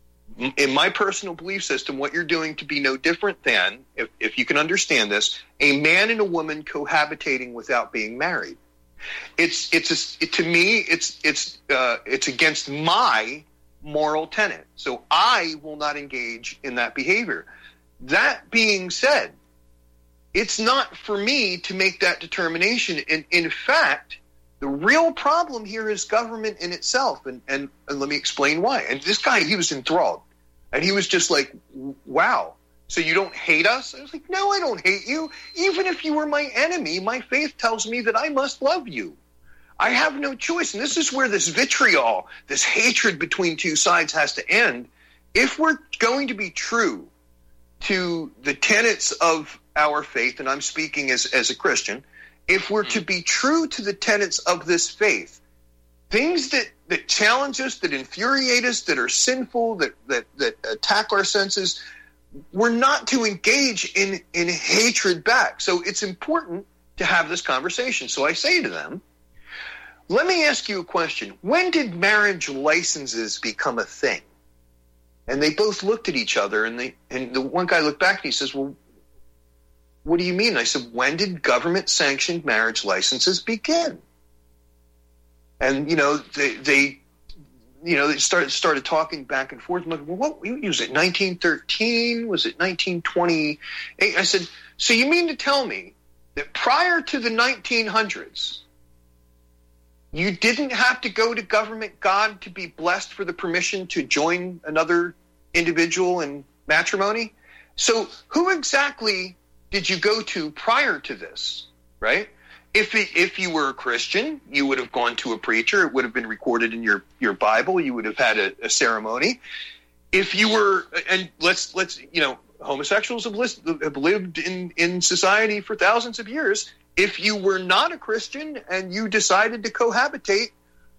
in my personal belief system, what you're doing to be no different than, if, if you can understand this, a man and a woman cohabitating without being married. It's it's a, it, to me it's it's uh, it's against my moral tenet. So I will not engage in that behavior. That being said, it's not for me to make that determination. And in fact, the real problem here is government in itself, and, and, and let me explain why. And this guy, he was enthralled, and he was just like, wow, so you don't hate us? I was like, no, I don't hate you. Even if you were my enemy, my faith tells me that I must love you. I have no choice, and this is where this vitriol, this hatred between two sides has to end. If we're going to be true to the tenets of our faith, and I'm speaking as, as a Christian, if we're to be true to the tenets of this faith, things that, that challenge us, that infuriate us, that are sinful, that, that, that attack our senses, we're not to engage in, in hatred back. So it's important to have this conversation. So I say to them, let me ask you a question. When did marriage licenses become a thing? And they both looked at each other, and they and the one guy looked back and he says, well, what do you mean? I said, when did government-sanctioned marriage licenses begin? And, you know, they, they you know, they started started talking back and forth. I'm like, well, what was it, nineteen thirteen? Was it nineteen twenty-eight? I said, so you mean to tell me that prior to the nineteen hundreds, you didn't have to go to government God to be blessed for the permission to join another individual in matrimony? So who exactly did you go to prior to this, right? If it, if you were a Christian, you would have gone to a preacher. It would have been recorded in your, your Bible. You would have had a, a ceremony. If you were, and let's let's you know, homosexuals have, list, have lived in, in society for thousands of years. If you were not a Christian and you decided to cohabitate,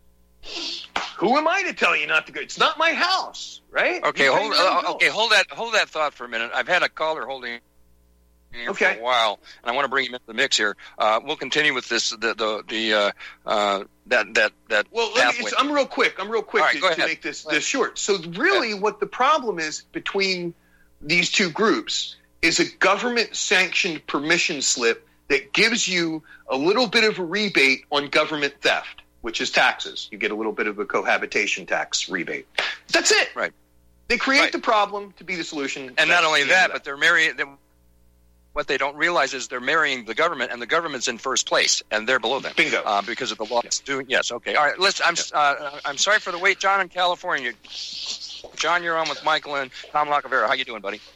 who am I to tell you not to go? It's not my house, right? Okay, hold. Uh, okay, hold that. Hold that thought for a minute. I've had a caller holding here okay. for a while, and I want to bring him into the mix here. Uh, we'll continue with this. The the, the uh, uh, that that that. Well, let me, it's, I'm real quick. I'm real quick right, to, to make this this short. So really, what the problem is between these two groups is a government-sanctioned permission slip that gives you a little bit of a rebate on government theft, which is taxes. You get a little bit of a cohabitation tax rebate. That's it. Right. They create right. the problem to be the solution. And not only that, but they're marrying. They're, what they don't realize is they're marrying the government, and the government's in first place, and they're below them. Bingo. Uh, because of the law. Yes. Doing, yes. Okay. All right. Listen. I'm. Uh, I'm sorry for the wait, John in California. John, you're on with Michael and Tom Lacavera. How you doing, buddy?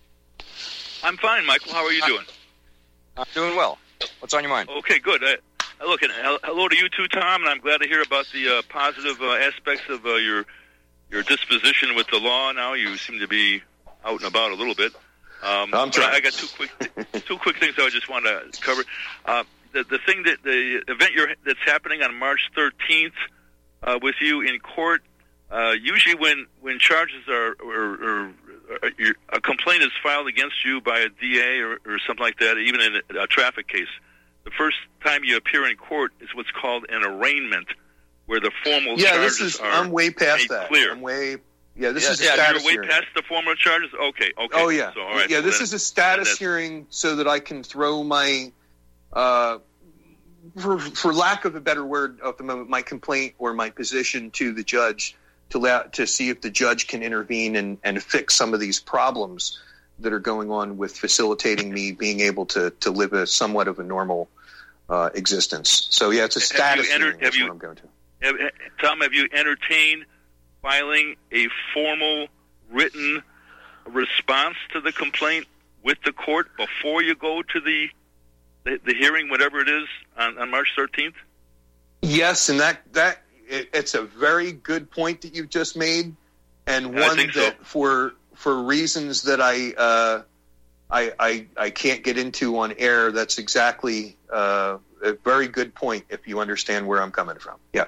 I'm fine, Michael. How are you doing? I'm doing well. What's on your mind? Okay, good. Uh, look, and hello to you too, Tom, and I'm glad to hear about the uh, positive uh, aspects of uh, your your disposition with the law. Now you seem to be out and about a little bit. Um, I'm trying. I got two quick two quick things I just want to cover. Uh, the the thing that the event you're, that's happening on March thirteenth uh, with you in court. Uh, usually, when when charges are or, or, or a complaint is filed against you by a D A or, or something like that, even in a, a traffic case, the first time you appear in court is what's called an arraignment, where the formal yeah, charges this is, are I'm way past made that. clear. I'm way. Yeah, this yeah, is a yeah, status you're way hearing. past the formal charges. Okay, okay. Oh yeah, so, all right, yeah. so This then, is a status hearing so that I can throw my, uh, for for lack of a better word at the moment, my complaint or my position to the judge to la- to see if the judge can intervene and, and fix some of these problems that are going on with facilitating me being able to to live a somewhat of a normal uh, existence. So yeah, it's a status have you hearing. entered, have That's you, what I'm going to. Have, Tom, have you entertained filing a formal written response to the complaint with the court before you go to the the, the hearing, whatever it is, on, on March thirteenth? Yes, and that that it, it's a very good point that you've just made, and one that so. for for reasons that I, uh, I I I can't get into on air. That's exactly uh, a very good point if you understand where I'm coming from. Yeah.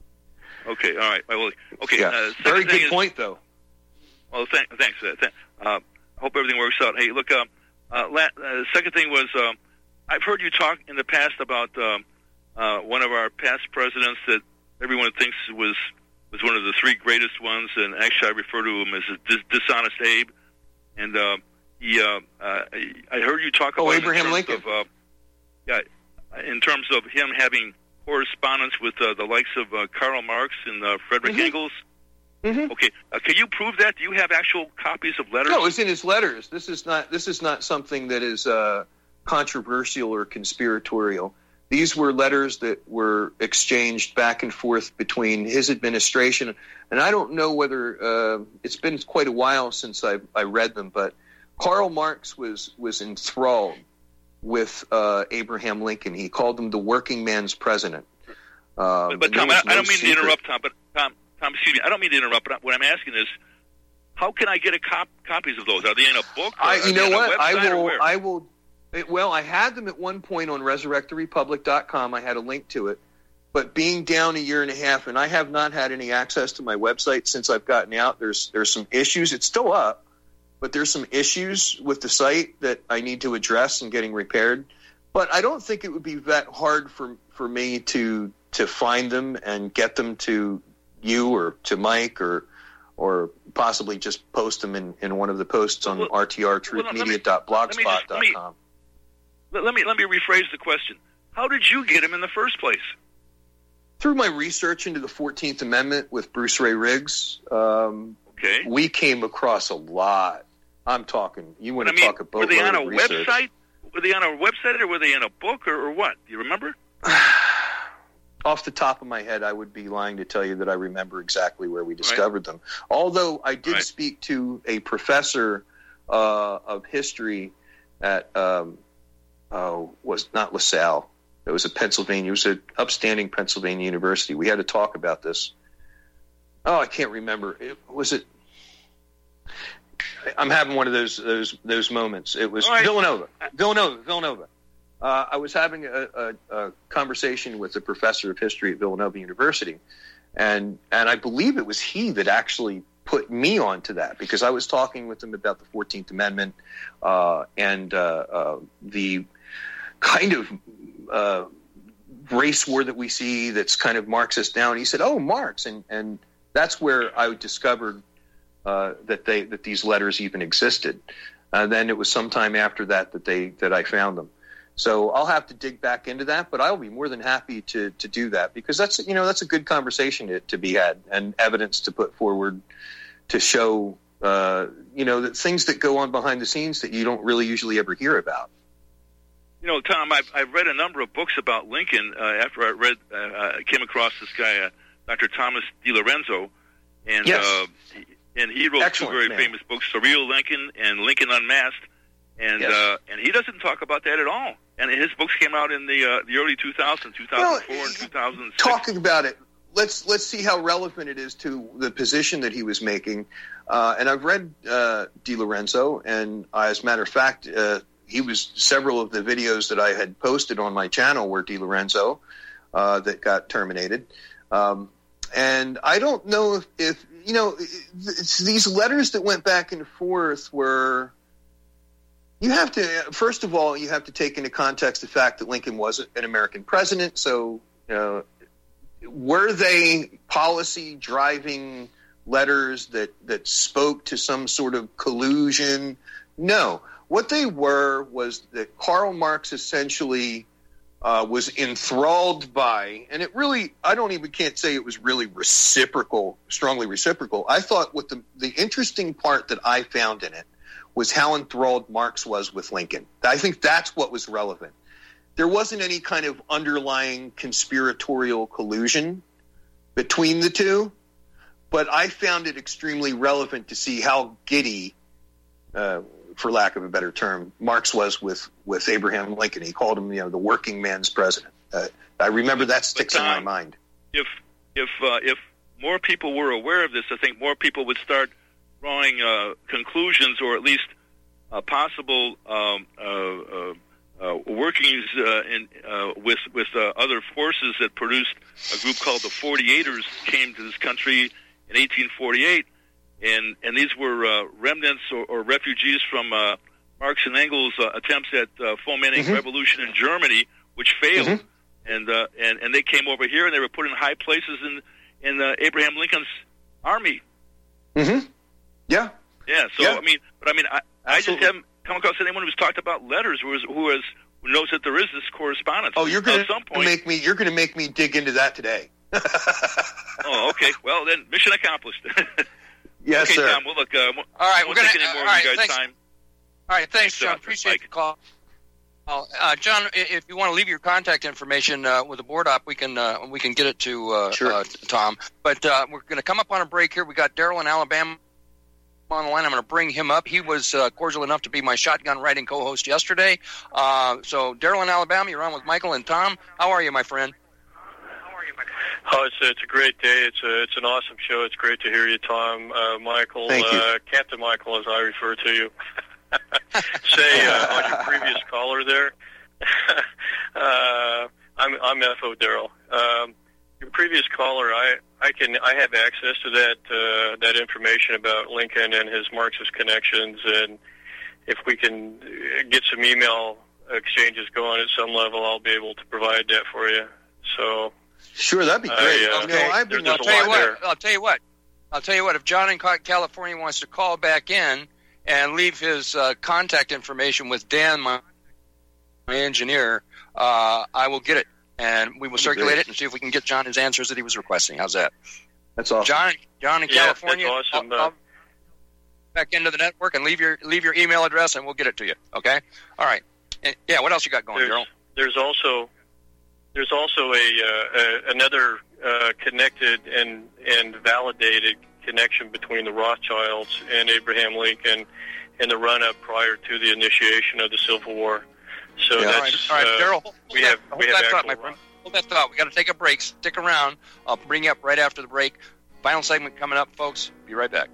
Okay. All right. Well, okay. Yeah. Uh, very good is, point, though. Well, th- thanks for that. Th- uh, hope everything works out. Hey, look. Uh, uh, la- uh, second thing was uh, I've heard you talk in the past about um, uh, one of our past presidents that everyone thinks was was one of the three greatest ones, and actually I refer to him as a dis- dishonest Abe. And uh, he, uh, uh, I heard you talk about oh, him Abraham in terms Lincoln. Of, uh, yeah, in terms of him having correspondence with uh, the likes of uh, Karl Marx and uh, Frederick mm-hmm. Engels. Mm-hmm. Okay, uh, can you prove that? Do you have actual copies of letters? No, it's in his letters. This is not. This is not something that is uh, controversial or conspiratorial. These were letters that were exchanged back and forth between his administration, and I don't know whether uh, it's been quite a while since I, I read them. But Karl Marx was was enthralled with uh, Abraham Lincoln. He called him the working man's president. Um, but, but Tom, I, no I don't mean secret. to interrupt, Tom. But Tom, Tom, excuse me. I don't mean to interrupt. But what I'm asking is, how can I get a cop, copies of those? Are they in a book? Or I, are you they know on a what? I website or will. where? I will. It, well, I had them at one point on resurrect the republic dot com. I had a link to it. But being down a year and a half, and I have not had any access to my website since I've gotten out, there's there's some issues. It's still up, but there's some issues with the site that I need to address and getting repaired. But I don't think it would be that hard for for me to to find them and get them to you or to Mike or or possibly just post them in, in one of the posts on well, r t r truth media dot blogspot dot com. Let, let me let me rephrase the question. How did you get him in the first place? Through my research into the fourteenth Amendment with Bruce Ray Riggs, um, okay. we came across a lot. I'm talking, you want I to mean, talk about were they on a research. website? Were they on a website or were they in a book or, or what? Do you remember? Off the top of my head, I would be lying to tell you that I remember exactly where we discovered right. them. Although I did right. speak to a professor uh, of history at, um, oh, was not LaSalle. It was a Pennsylvania. It was an upstanding Pennsylvania university. We had to talk about this. Oh, I can't remember. It, was it? I'm having one of those those those moments. It was right. Villanova. Villanova. Villanova. Uh, I was having a, a, a conversation with a professor of history at Villanova University, and and I believe it was he that actually put me onto that, because I was talking with him about the fourteenth Amendment uh, and uh, uh, the kind of uh, race war that we see that's kind of Marxist now. And he said, "Oh, Marx," and and that's where I discovered uh, that they that these letters even existed. Uh, then it was sometime after that that they that I found them. So I'll have to dig back into that, but I'll be more than happy to, to do that, because that's, you know, that's a good conversation to, to be had and evidence to put forward to show, uh, you know, that things that go on behind the scenes that you don't really usually ever hear about. You know, Tom, I've, I've read a number of books about Lincoln uh, after I read, uh, I came across this guy, uh, Doctor Thomas DiLorenzo, and yes. uh, and he wrote Excellent, two very man. famous books, The Real Lincoln and Lincoln Unmasked, and yes. uh, and he doesn't talk about that at all. And his books came out in the uh, the early two thousands, two thousand four well, and two thousand six. Talking about it, let's let's see how relevant it is to the position that he was making. Uh, and I've read uh, DiLorenzo, and uh, as a matter of fact, uh, he was several of the videos that I had posted on my channel were DiLorenzo uh, that got terminated. Um, and I don't know if, if you know, it's these letters that went back and forth were. You have to, first of all, you have to take into context the fact that Lincoln was an American president. So, you know, were they policy-driving letters that, that spoke to some sort of collusion? No. What they were was that Karl Marx essentially uh, was enthralled by, and it really, I don't even can't say it was really reciprocal, strongly reciprocal. I thought what the, the interesting part that I found in it was how enthralled Marx was with Lincoln. I think that's what was relevant. There wasn't any kind of underlying conspiratorial collusion between the two, but I found it extremely relevant to see how giddy, uh, for lack of a better term, Marx was with, with Abraham Lincoln. He called him, you know, the working man's president. Uh, I remember that sticks but, um, in my mind. If if uh, if more people were aware of this, I think more people would start drawing uh, conclusions, or at least uh, possible um, uh, uh, uh, workings uh, in, uh, with with uh, other forces that produced a group called the forty-eighters came to this country in eighteen forty-eight, and and these were uh, remnants or, or refugees from uh, Marx and Engels' uh, attempts at uh, fomenting Mm-hmm. revolution in Germany, which failed, Mm-hmm. and uh, and and they came over here and they were put in high places in in uh, Abraham Lincoln's army. Mm-hmm. Yeah. Yeah. So Yeah. I mean, but I mean, I, I just Absolutely. haven't come across anyone who's talked about letters who is who has who knows that there is this correspondence. Oh, you're going at some to point. make me. You're going to make me dig into that today. Oh, okay. Well, then mission accomplished. Yes, okay, sir. Tom. Well, look. Uh, All right, won't we're gonna. take any more all right, of you guys' thanks. time. All right, thanks, Thanks, John. uh, Appreciate Mike. the call. Uh, John, i- if you want to leave your contact information uh, with the board op, we can uh, we can get it to uh, Sure. uh, Tom. But uh, we're going to come up on a break here. We got Daryl in Alabama on the line. I'm going to bring him up. He was uh, cordial enough to be my shotgun riding co-host yesterday. Uh, so, Daryl in Alabama, you're on with Michael and Tom. How are you, my friend? Oh, it's a, it's a great day. It's a, it's an awesome show. It's great to hear you, Tom, uh, Michael, Thank you. uh, Captain Michael, as I refer to you. Say uh, on your previous caller there, uh, I'm I'm F O Daryl. Um, your previous caller, I I can I have access to that uh, that information about Lincoln and his Marxist connections, and if we can get some email exchanges going at some level, I'll be able to provide that for you. So. Sure, that'd be great. I, uh, you know, I've been there's I'll a tell you lot what. there. I'll tell you what. I'll tell you what, if John in California wants to call back in and leave his uh, contact information with Dan, my, my engineer, uh, I will get it, and we will circulate it and see if we can get John his answers that he was requesting. How's that? That's awesome. John, John in Yeah, California, that's awesome. I'll, I'll back into the network and leave your leave your email address, and we'll get it to you. Okay? All right. And, yeah, what else you got going, There's, Daryl? there's also there's also a, uh, a another uh, connected and and validated connection between the Rothschilds and Abraham Lincoln in the run-up prior to the initiation of the Civil War. So Yeah. that's all right, all right. uh, Daryl, hold we that, have hold we have that thought, actual my friend. Hold that thought. We got to take a break. Stick around. I'll bring you up right after the break. Final segment coming up, folks. Be right back.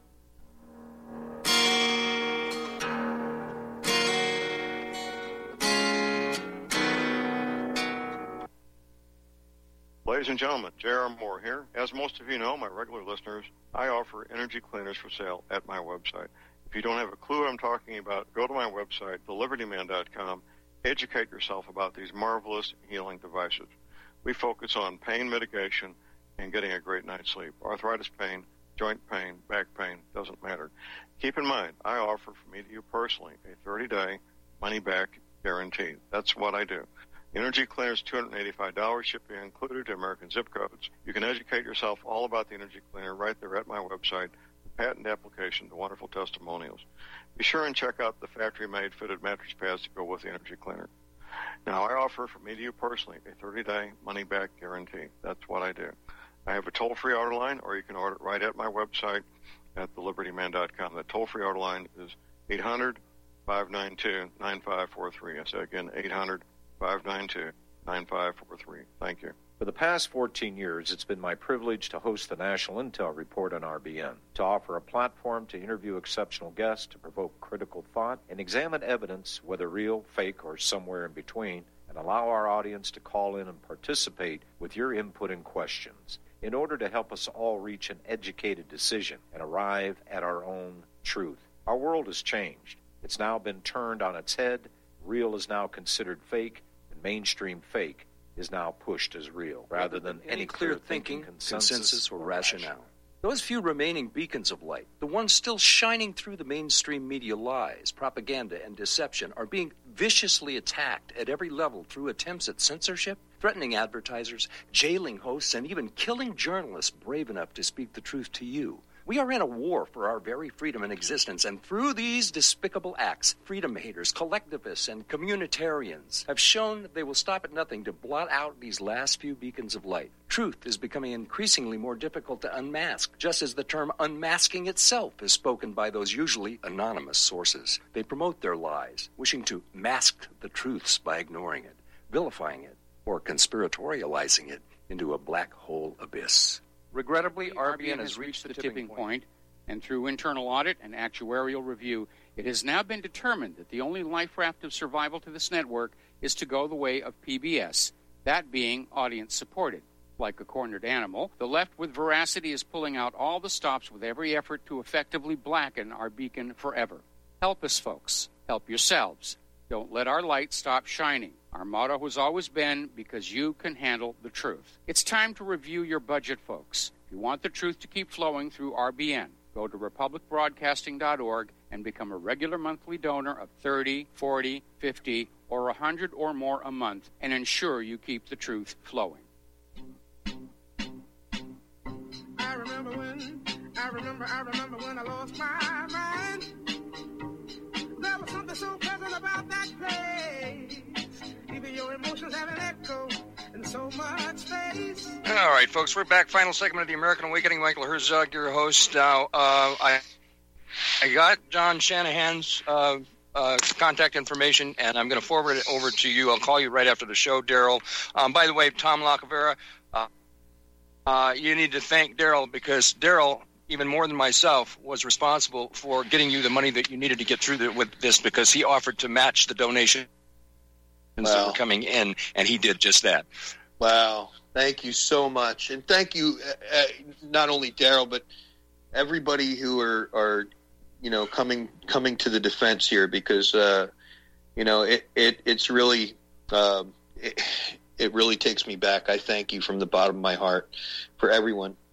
Ladies and gentlemen, J R. Moore here. As most of you know, my regular listeners, I offer energy cleaners for sale at my website. If you don't have a clue what I'm talking about, go to my website, the liberty man dot com. Educate yourself about these marvelous healing devices. We focus on pain mitigation and getting a great night's sleep. Arthritis pain, joint pain, back pain, doesn't matter. Keep in mind, I offer from me to you personally a thirty-day money-back guarantee. That's what I do. Energy Cleaner is two hundred eighty-five dollars, shipping included to American zip codes. You can educate yourself all about the Energy Cleaner right there at my website, the patent application, the wonderful testimonials. Be sure and check out the factory-made fitted mattress pads to go with the Energy Cleaner. Now, I offer from me to you personally a thirty-day money-back guarantee. That's what I do. I have a toll-free order line, or you can order it right at my website at the liberty man dot com. The toll-free order line is eight hundred, five nine two, nine five four three. I say again, eight hundred, five nine two, nine five four three. Thank you. For the past fourteen years, it's been my privilege to host the National Intel Report on R B N, to offer a platform to interview exceptional guests, to provoke critical thought, and examine evidence, whether real, fake, or somewhere in between, and allow our audience to call in and participate with your input and questions in order to help us all reach an educated decision and arrive at our own truth. Our world has changed. It's now been turned on its head. Real is now considered fake, and mainstream fake is now pushed as real, rather than any clear thinking, consensus, consensus or or rationale. Those few remaining beacons of light, the ones still shining through the mainstream media lies, propaganda, and deception, are being viciously attacked at every level through attempts at censorship, threatening advertisers, jailing hosts, and even killing journalists brave enough to speak the truth to you. We are in a war for our very freedom and existence, and through these despicable acts, freedom haters, collectivists, and communitarians have shown that they will stop at nothing to blot out these last few beacons of light. Truth is becoming increasingly more difficult to unmask, just as the term unmasking itself is spoken by those usually anonymous sources. They promote their lies, wishing to mask the truths by ignoring it, vilifying it, or conspiratorializing it into a black hole abyss. Regrettably, R B N has reached the tipping point, and through internal audit and actuarial review, it has now been determined that the only life raft of survival to this network is to go the way of P B S, that being audience-supported. Like a cornered animal, the left with veracity is pulling out all the stops with every effort to effectively blacken our beacon forever. Help us, folks. Help yourselves. Don't let our light stop shining. Our motto has always been, because you can handle the truth. It's time to review your budget, folks. If you want the truth to keep flowing through R B N, go to republic broadcasting dot org and become a regular monthly donor of thirty, forty, fifty, or one hundred or more a month, and ensure you keep the truth flowing. I remember when, I remember, I remember when I lost my mind. There was something so pleasant about that place. Even your emotions have an echo in so much space. All right, folks, we're back. Final segment of the American Awakening. Michael Herzog, your host. Now, uh, I I got John Shanahan's uh, uh, contact information, and I'm going to forward it over to you. I'll call you right after the show, Daryl. Um, by the way, Tom Lacavera, uh, uh, you need to thank Daryl, because Daryl, even more than myself, was responsible for getting you the money that you needed to get through the, with this, because he offered to match the donation Wow. that were coming in, and he did just that. Wow. Thank you so much. And thank you, uh, uh, not only Daryl, but everybody who are, are, you know, coming coming to the defense here, because, uh, you know, it, it it's really, um, it, it really takes me back. I thank you from the bottom of my heart for everyone.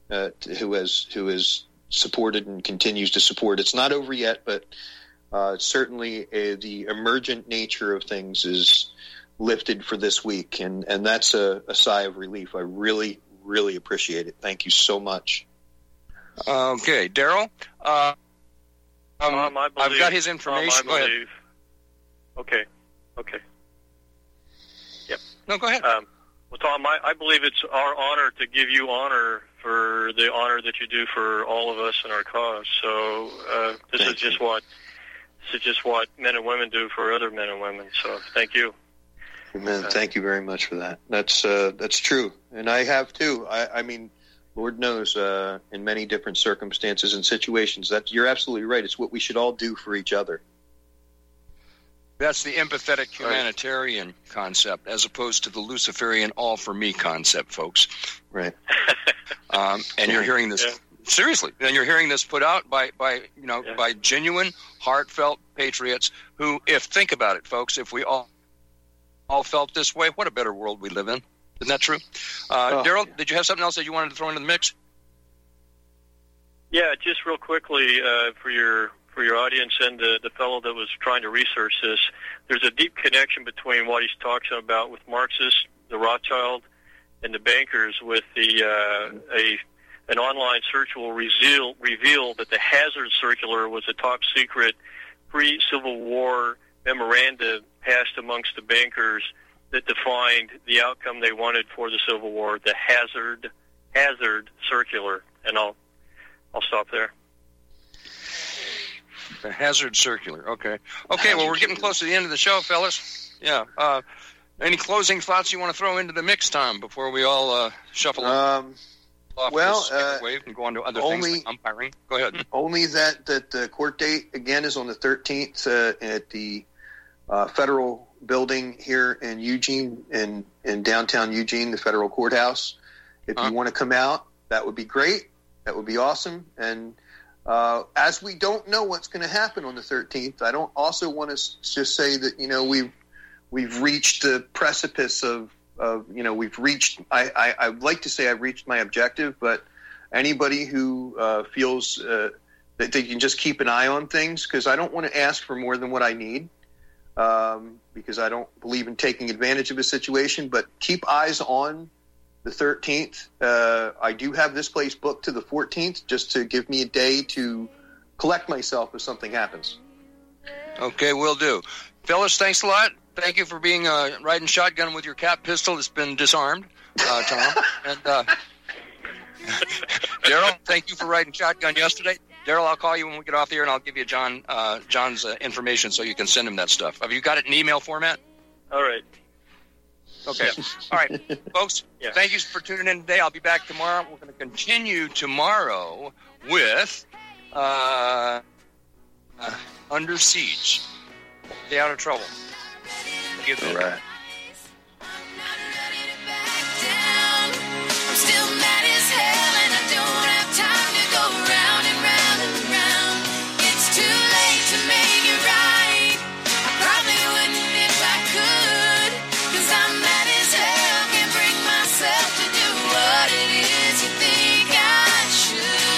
uh, who has who has supported and continues to support. It's not over yet, but uh, certainly uh, the emergent nature of things is lifted for this week, and, and that's a, a sigh of relief. I really, really appreciate it. Thank you so much. Okay, Daryl, uh, um, Tom, I believe, I've got his information. Tom, I go ahead. believe, okay, okay. Yep. No, go ahead. Um, well, Tom, I, I believe it's our honor to give you honor for the honor that you do for all of us in our cause. So uh, this thank is just you. what this is just what men and women do for other men and women. So thank you. Amen. Thank you very much for that. That's uh, that's true, and I have too. I, I mean, Lord knows, uh, in many different circumstances and situations, that you're absolutely right. It's what we should all do for each other. That's the empathetic humanitarian right. concept, as opposed to the Luciferian all-for-me concept, folks. Right. Um, and you're hearing this, yeah. seriously, and you're hearing this put out by, by you know, yeah. by genuine, heartfelt patriots who, if, think about it, folks, if we all, all felt this way, what a better world we live in. Isn't that true? Uh, oh, Daryl, yeah. did you have something else that you wanted to throw into the mix? Yeah, just real quickly uh, for your for your audience and the, the fellow that was trying to research this, there's a deep connection between what he's talking about with Marxists, the Rothschild, and the bankers with the uh, a an online search will reveal, reveal that the Hazard Circular was a top-secret pre-Civil War memoranda passed amongst the bankers that defined the outcome they wanted for the Civil War, the Hazard Hazard Circular. And I'll I'll stop there. The Hazard Circular. Okay. Okay, well, we're getting close to the end of the show, fellas. Yeah. Uh, any closing thoughts you want to throw into the mix, Tom, before we all uh, shuffle um, off well, this uh, wave and go on to other only, things like umpiring? Go ahead. Only that, that the court date, again, is on the thirteenth uh, at the uh, federal building here in Eugene, in, in downtown Eugene, the federal courthouse. If huh? you want to come out, that would be great. That would be awesome. And uh, as we don't know what's going to happen on the thirteenth, I don't also want to just say that, you know, we've, we've reached the precipice of, of you know, we've reached, I, I, I'd like to say I've reached my objective, but anybody who uh, feels uh, that they can just keep an eye on things, because I don't want to ask for more than what I need, um, because I don't believe in taking advantage of a situation, but keep eyes on the thirteenth. Uh, I do have this place booked to the fourteenth, just to give me a day to collect myself if something happens. Okay, will do. Phyllis, thanks a lot. Thank you for being uh, riding shotgun with your cap pistol. It's been disarmed, uh, Tom. and uh, Daryl, thank you for riding shotgun yesterday. Daryl, I'll call you when we get off the air, and I'll give you John uh, John's uh, information so you can send him that stuff. Have you got it in email format? All right. Okay. All right, folks, yeah. Thank you for tuning in today. I'll be back tomorrow. We're going to continue tomorrow with uh, uh, Under Siege. Stay out of trouble. Give All right. I'm still mad as hell, and I don't have time to go round and round and round. It's too late to make it right. I probably wouldn't if I could, 'cause I'm mad as hell, can't bring myself to do what it is you think I should.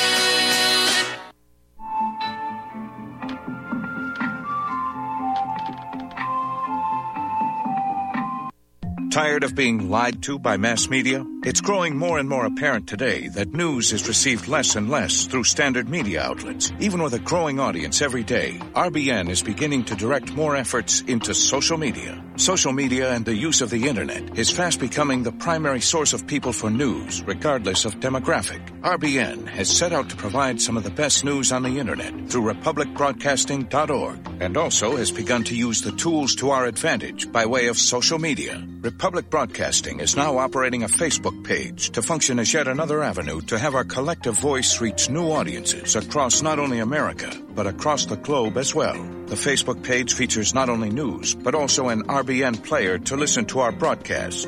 Tired of being lied to by mass media? It's growing more and more apparent today that news is received less and less through standard media outlets. Even with a growing audience every day, R B N is beginning to direct more efforts into social media. Social media and the use of the internet is fast becoming the primary source of people for news, regardless of demographic. R B N has set out to provide some of the best news on the internet through republic broadcasting dot org, and also has begun to use the tools to our advantage by way of social media. Republic Broadcasting is now operating a Facebook page to function as yet another avenue to have our collective voice reach new audiences across not only America, but across the globe as well. The Facebook page features not only news, but also an R B N player to listen to our broadcast.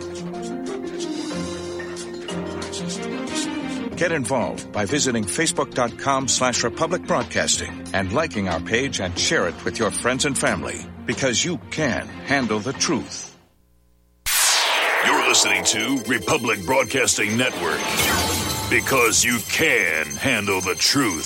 Get involved by visiting facebook.com slash Republic Broadcasting and liking our page and share it with your friends and family, because you can handle the truth. You're listening to Republic Broadcasting Network. Because you can handle the truth.